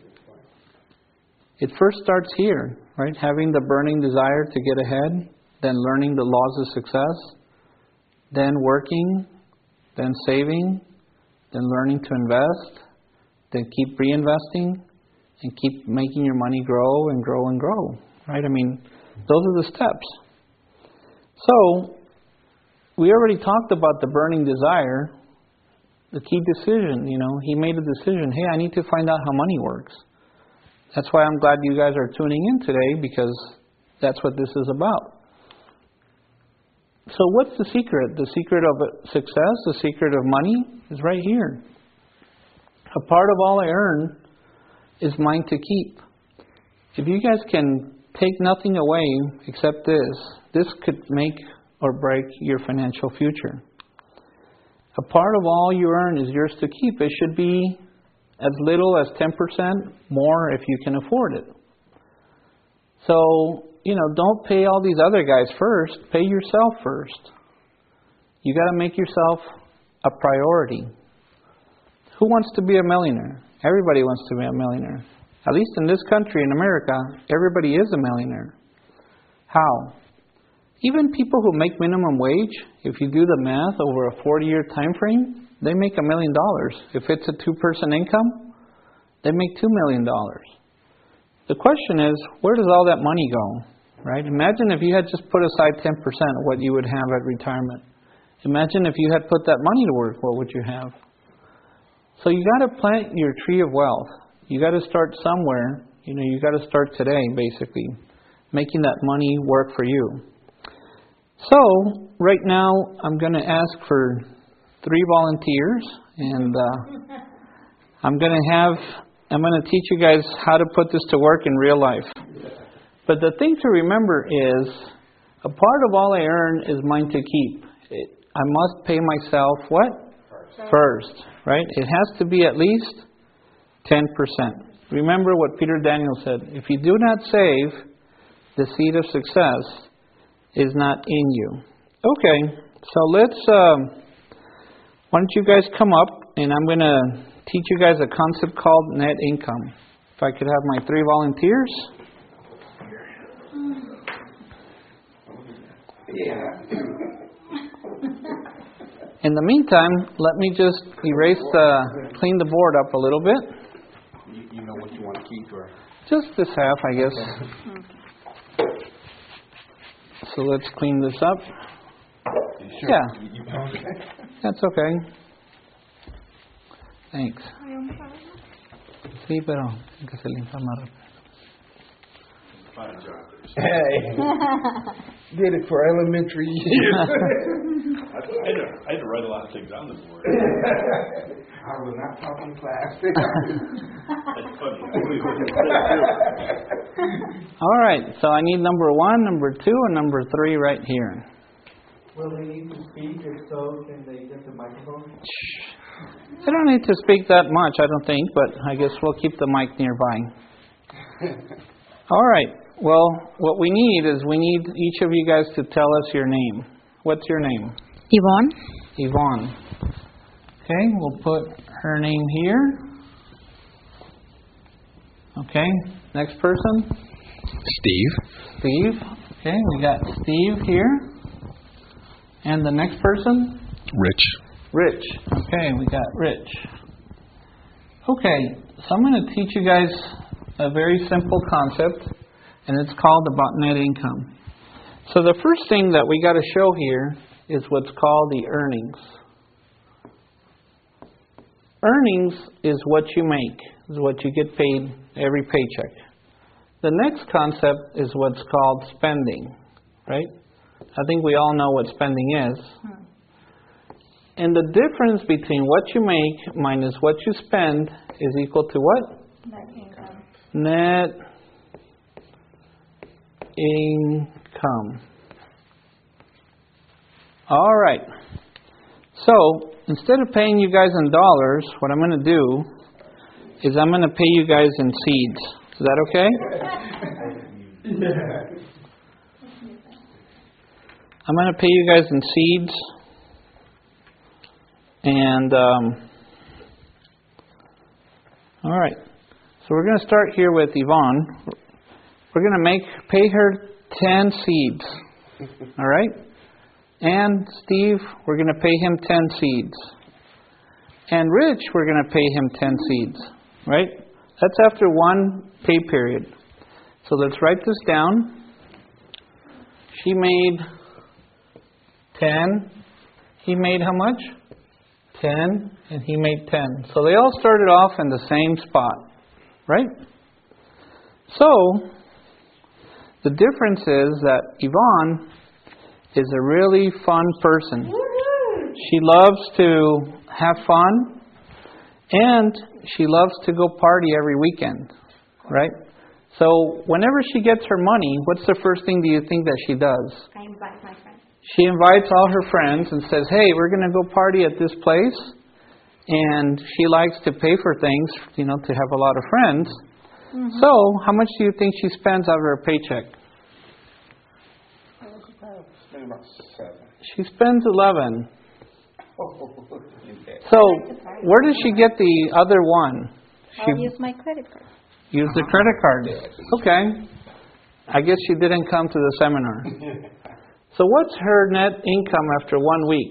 A: It first starts here, right? Having the burning desire to get ahead, then learning the laws of success, then working, then saving, then learning to invest, then keep reinvesting, and keep making your money grow and grow and grow, right? I mean, those are the steps. So, we already talked about the burning desire, the key decision, he made a decision, hey, I need to find out how money works. That's why I'm glad you guys are tuning in today, because that's what this is about. So what's the secret? The secret of success, the secret of money is right here. A part of all I earn is mine to keep. If you guys can take nothing away except this could make or break your financial future. A part of all you earn is yours to keep. It should be as little as 10% more if you can afford it. So, don't pay all these other guys first. Pay yourself first. You got to make yourself a priority. Who wants to be a millionaire? Everybody wants to be a millionaire. At least in this country, in America, everybody is a millionaire. How? Even people who make minimum wage, if you do the math over a 40-year time frame, they make $1 million. If it's a 2-person income, they make $2 million. The question is, where does all that money go? Right? Imagine if you had just put aside 10% of what you would have at retirement. Imagine if you had put that money to work, what would you have? So you got to plant your tree of wealth. You got to start somewhere. You got to start today, basically, making that money work for you. So right now, I'm going to ask for 3 volunteers, and I'm going to teach you guys how to put this to work in real life. But the thing to remember is, a part of all I earn is mine to keep. I must pay myself what? First, right? It has to be at least 10%. Remember what Peter Daniel said. If you do not save, the seed of success is not in you. Okay, so let's, why don't you guys come up, and I'm going to teach you guys a concept called net income. If I could have my 3 volunteers. Yeah. In the meantime, let me just clean the board up a little bit.
C: You know what you want to keep, or?
A: Just this half, I guess. So let's clean this up.
C: Sure.
A: Yeah. That's okay. Thanks. Sí, pero hay que se limpia más rápido.
B: Fine job.
C: Hey, did it for elementary years.
B: I had to write a lot of things on the board.
C: I was not talking class.
B: That's funny.
A: All right, so I need number 1, number 2, and number 3 right here.
D: Will they need to speak? If so, can they get the microphone?
A: They don't need to speak that much, I don't think, but I guess we'll keep the mic nearby. All right, well, what we need each of you guys to tell us your name. What's your name?
E: Yvonne.
A: Yvonne. Okay, we'll put her name here. Okay, next person?
C: Steve.
A: Steve. Okay, we got Steve here. And the next person?
C: Rich.
A: Rich. Okay, we got Rich. Okay, so I'm going to teach you guys a very simple concept, and it's called about net income. So the first thing that we got to show here is what's called the earnings. Earnings is what you make, is what you get paid every paycheck. The next concept is what's called spending, right? I think we all know what spending is. And the difference between what you make minus what you spend is equal to what?
E: Net income.
A: Net income. All right. So, instead of paying you guys in dollars, what I'm going to do is I'm going to pay you guys in seeds. Is that okay? I'm going to pay you guys in seeds. And, all right. So we're going to start here with Yvonne. We're going to pay her 10 seeds. All right? And Steve, we're going to pay him 10 seeds. And Rich, we're going to pay him 10 seeds. Right? That's after one pay period. So let's write this down. She made 10. He made how much? 10. And he made 10. So they all started off in the same spot. Right? So, the difference is that Yvonne is a really fun person. She loves to have fun, and she loves to go party every weekend, right? So whenever she gets her money, what's the first thing do you think that she does?
E: I invite my friends.
A: She invites all her friends and says, hey, we're going to go party at this place. And she likes to pay for things, to have a lot of friends. Mm-hmm. So how much do you think she spends out of her paycheck?
C: About 7.
A: She spends 11. So, where does she get the other one?
E: I'll use my credit card.
A: Use the credit card. Okay. I guess she didn't come to the seminar. So, what's her net income after 1 week?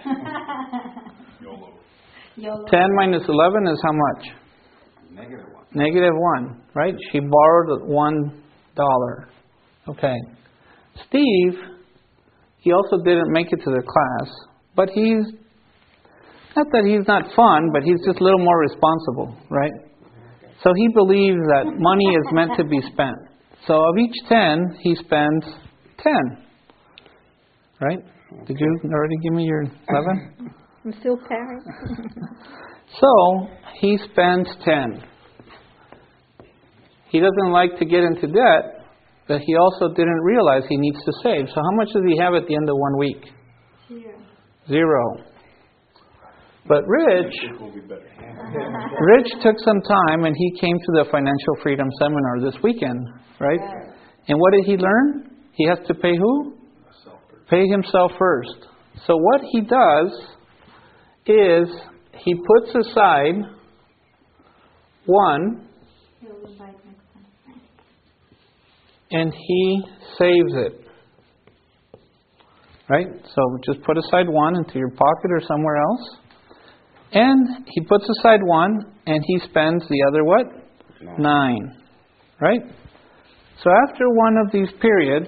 E: YOLO.
A: 10 minus 11 is how much? Negative 1, right? She borrowed $1. Okay. Steve, he also didn't make it to the class, but he's, not that he's not fun, but he's just a little more responsible, right? So he believes that money is meant to be spent. So of each 10, he spends 10. Right? Did you already give me your 11?
E: I'm still paying.
A: So he spends 10. He doesn't like to get into debt, but he also didn't realize he needs to save. So how much does he have at the end of 1 week? 0. But Rich took some time and he came to the Financial Freedom Seminar this weekend, right? And what did he learn? He has to pay who? Pay himself first. So what he does is he puts aside 1 and he saves it. Right? So just put aside 1 into your pocket or somewhere else. And he puts aside 1 and he spends the other what? 9. Right? So after one of these periods,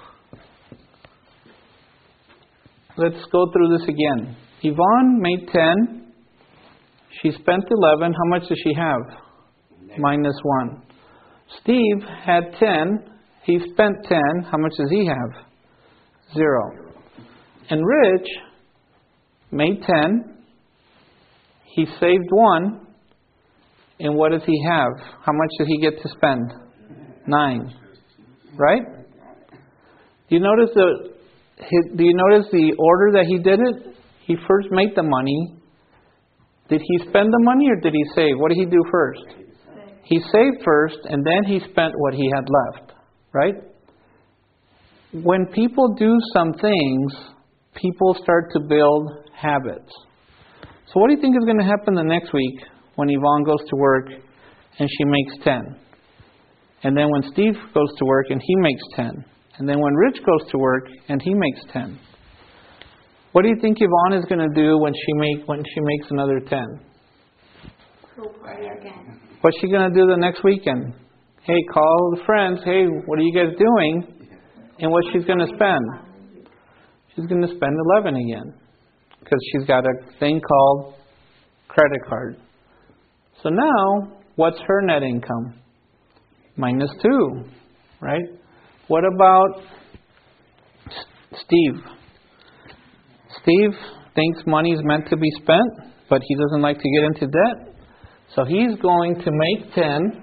A: let's go through this again. Yvonne made 10. She spent 11. How much does she have? Minus 1. Steve had 10. He spent 10. How much does he have? 0. And Rich made 10. He saved 1. And what does he have? How much did he get to spend? 9. Right? Do you notice the order that he did it? He first made the money. Did he spend the money or did he save? What did he do first? He saved first and then he spent what he had left. Right? When people do some things, people start to build habits. So what do you think is going to happen the next week when Yvonne goes to work and she makes 10? And then when Steve goes to work and he makes 10. And then when Rich goes to work and he makes 10. What do you think Yvonne is going to do when she makes another 10?
E: Go party again.
A: What's she going to do the next weekend? Hey, call the friends. Hey, what are you guys doing? And what she's going to spend? She's going to spend 11 again. Because she's got a thing called credit card. So now, what's her net income? Minus 2. Right? What about Steve? Steve thinks money is meant to be spent, but he doesn't like to get into debt. So he's going to make 10.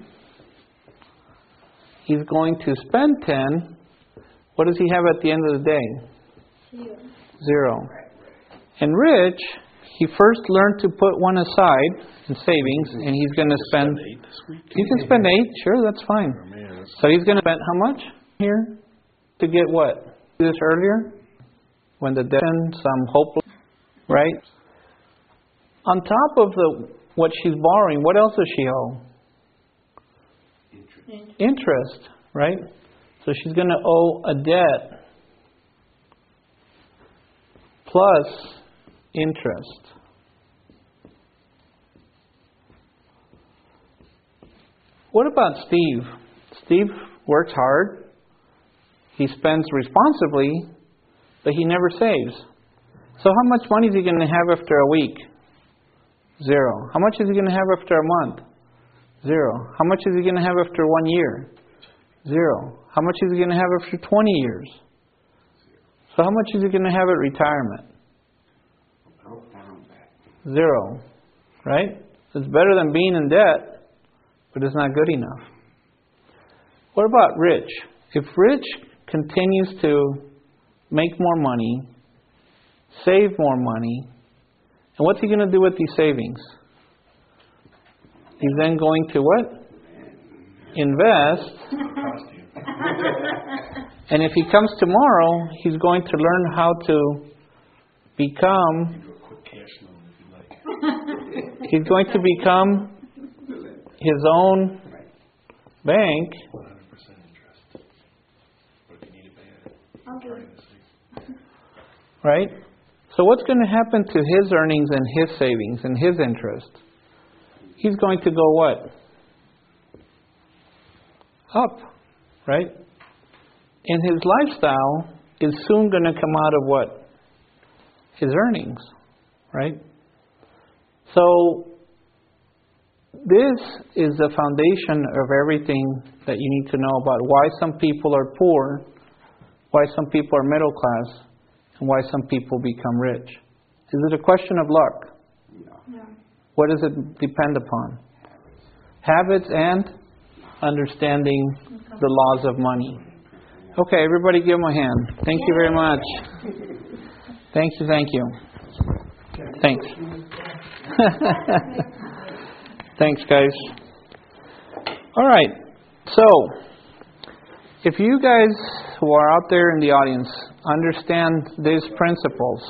A: He's going to spend 10. What does he have at the end of the day? 0. And Rich, he first learned to put one aside in savings, and he's going to spend.
B: 8 this week?
A: You can spend 8, sure, that's fine.
B: Oh, man, that's
A: So he's going to spend how much here to get what? This earlier, when the debt, some hope, right? On top of what she's borrowing, what else does she owe? Interest, right? So she's going to owe a debt plus interest. What about Steve? Steve works hard. He spends responsibly, but he never saves. So how much money is he going to have after a week? 0. How much is he going to have after a month? 0. How much is he going to have after 1 year? 0. How much is he going to have after 20 years? So how much is he going to have at retirement? 0. Right? It's better than being in debt, but it's not good enough. What about Rich? If Rich continues to make more money, save more money, and what's he going to do with these savings? He's then going to what? Invest. And if he comes tomorrow, he's going to learn how to become. He's going to become his own bank.
B: 100% interest. What if you need a bad?
A: Right? So what's going to happen to his earnings and his savings and his interest? He's going to go what? Up. Right? And his lifestyle is soon going to come out of what? His earnings. Right? So this is the foundation of everything that you need to know about why some people are poor, why some people are middle class, and why some people become rich. Is it a question of luck?
E: No.
A: What does it depend upon? Habits and understanding the laws of money. Okay, everybody give him a hand. Thank you very much. Thank you, thank you. Thanks. Thanks, guys. All right. So, if you guys who are out there in the audience understand these principles,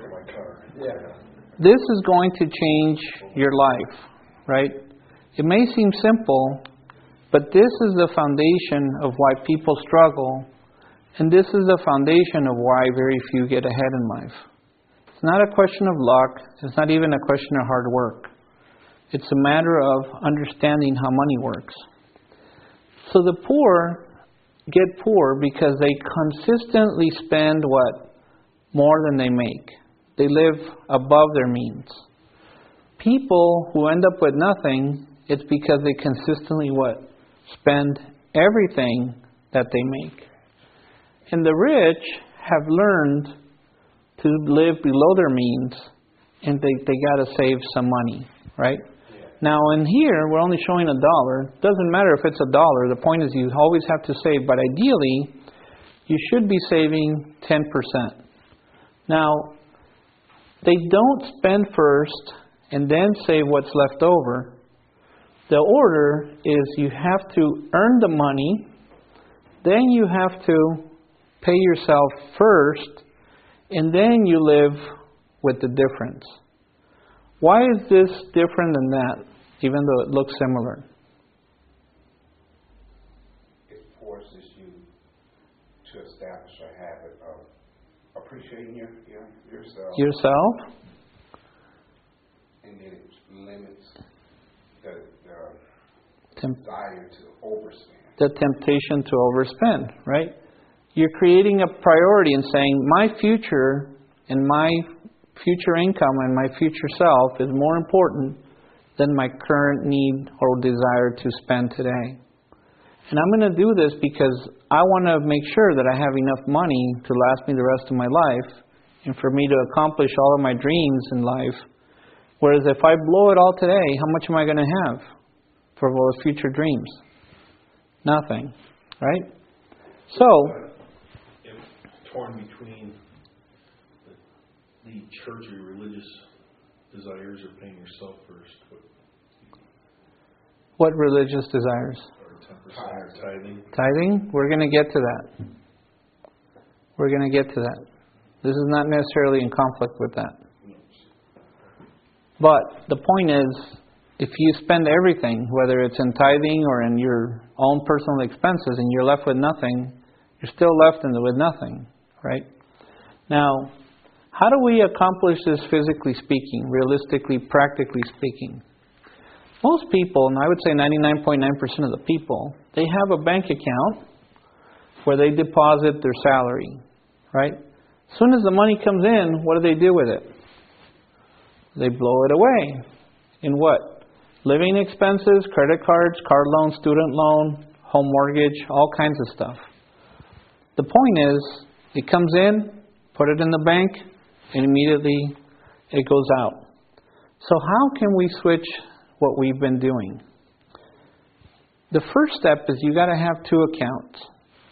A: this is going to change your life, right? It may seem simple, but this is the foundation of why people struggle, and this is the foundation of why very few get ahead in life. It's not a question of luck. It's not even a question of hard work. It's a matter of understanding how money works. So the poor get poor because they consistently spend what? More than they make. They live above their means. People who end up with nothing, it's because they consistently what? Spend everything that they make. And the rich have learned to live below their means, and they got to save some money, right? Now in here, we're only showing $1. Doesn't matter if it's $1. The point is you always have to save, but ideally, you should be saving 10%. Now, they don't spend first and then save what's left over. The order is you have to earn the money, then you have to pay yourself first, and then you live with the difference. Why is this different than that, even though it looks similar?
C: It forces you to establish a habit of appreciating yourself.
A: Yourself?
C: And then it limits the desire to overspend.
A: The temptation to overspend, right? You're creating a priority and saying, my future and my future income and my future self is more important than my current need or desire to spend today. And I'm going to do this because I want to make sure that I have enough money to last me the rest of my life and for me to accomplish all of my dreams in life. Whereas if I blow it all today, how much am I going to have for those future dreams? Nothing, right? So,
B: if torn between the church or religious desires or paying yourself first?
A: What religious desires?
B: Or 10% or tithing?
A: Tithing? We're going to get to that. We're going to get to that. This is not necessarily in conflict with that. But the point is, if you spend everything, whether it's in tithing or in your own personal expenses, and you're left with nothing, you're still left with nothing, right? Now, how do we accomplish this physically speaking, realistically, practically speaking? Most people, and I would say 99.9% of the people, they have a bank account where they deposit their salary, right? As soon as the money comes in, what do they do with it? They blow it away. In what? Living expenses, credit cards, car loan, student loan, home mortgage, all kinds of stuff. The point is, it comes in, put it in the bank, and immediately it goes out. So how can we switch what we've been doing? The first step is you got to have two accounts.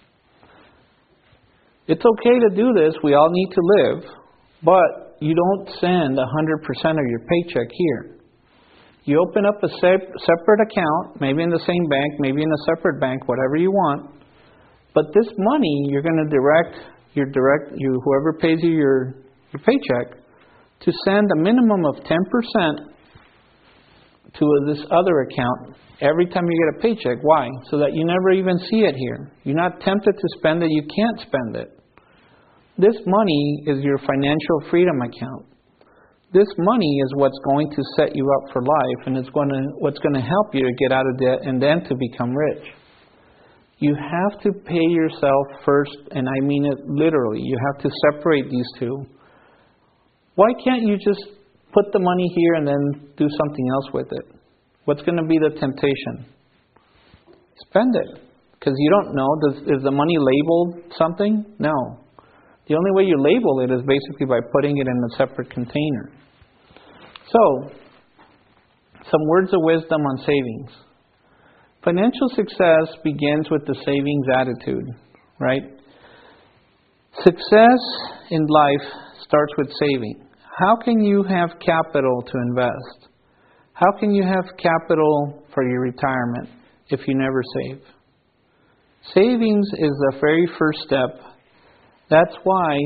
A: It's okay to do this. We all need to live, but you don't send 100% of your paycheck here. You open up a separate account, maybe in the same bank, maybe in a separate bank, whatever you want. But this money, you're going to direct whoever pays you your paycheck to send a minimum of 10% to this other account every time you get a paycheck. Why? So that you never even see it here. You're not tempted to spend it. You can't spend it. This money is your financial freedom account. This money is what's going to set you up for life, and it's what's going to help you to get out of debt and then to become rich. You have to pay yourself first, and I mean it literally. You have to separate these two. Why can't you just put the money here and then do something else with it? What's going to be the temptation? Spend it. Because you don't know, is the money labeled something? No. The only way you label it is basically by putting it in a separate container. So, some words of wisdom on savings. Financial success begins with the savings attitude, right? Success in life starts with saving. How can you have capital to invest? How can you have capital for your retirement if you never save? Savings is the very first step. That's why,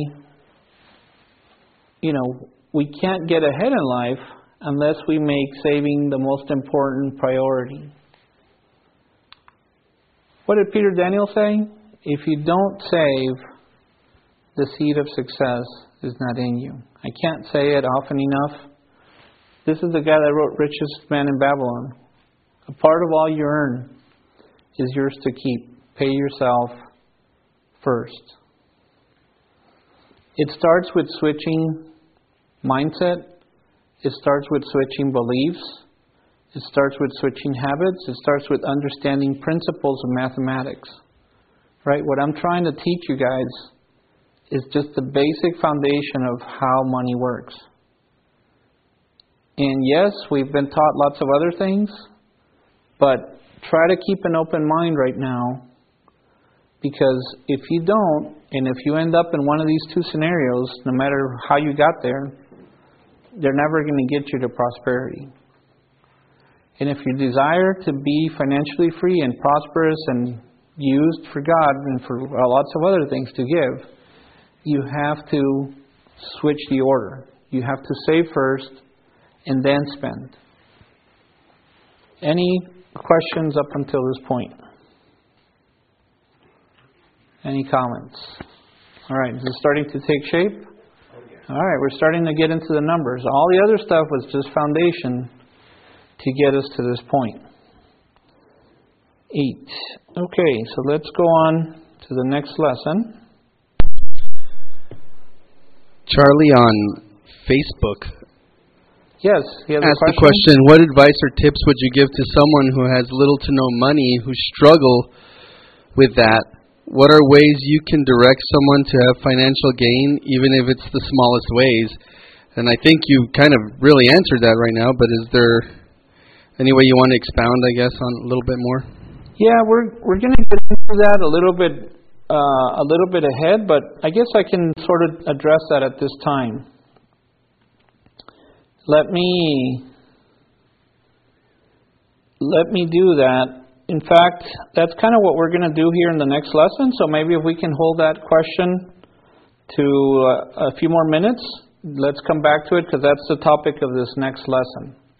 A: we can't get ahead in life unless we make saving the most important priority. What did Peter Daniel say? If you don't save, the seed of success is not in you. I can't say it often enough. This is the guy that wrote Richest Man in Babylon. A part of all you earn is yours to keep. Pay yourself first. It starts with switching mindset. It starts with switching beliefs. It starts with switching habits. It starts with understanding principles of mathematics. Right? What I'm trying to teach you guys is just the basic foundation of how money works. And yes, we've been taught lots of other things, but try to keep an open mind right now, because if you don't, and if you end up in one of these two scenarios, no matter how you got there, they're never going to get you to prosperity. And if you desire to be financially free and prosperous and used for God and for lots of other things to give, you have to switch the order. You have to save first and then spend. Any questions up until this point? Any comments? All right, is it starting to take shape? All right, we're starting to get into the numbers. All the other stuff was just foundation to get us to this point. 8. Okay, so let's go on to the next lesson.
F: Charlie on Facebook
A: Yes, he has
F: asked
A: a
F: the question, what advice or tips would you give to someone who has little to no money, who struggle with that? What are ways you can direct someone to have financial gain, even if it's the smallest ways? And I think you kind of really answered that right now, but is there any way you want to expound, I guess, on a little bit more?
A: Yeah, we're going to get into that a little bit ahead, but I guess I can sort of address that at this time. let me do that. In fact, that's kind of what we're going to do here in the next lesson. So maybe if we can hold that question to a few more minutes, let's come back to it because that's the topic of this next lesson.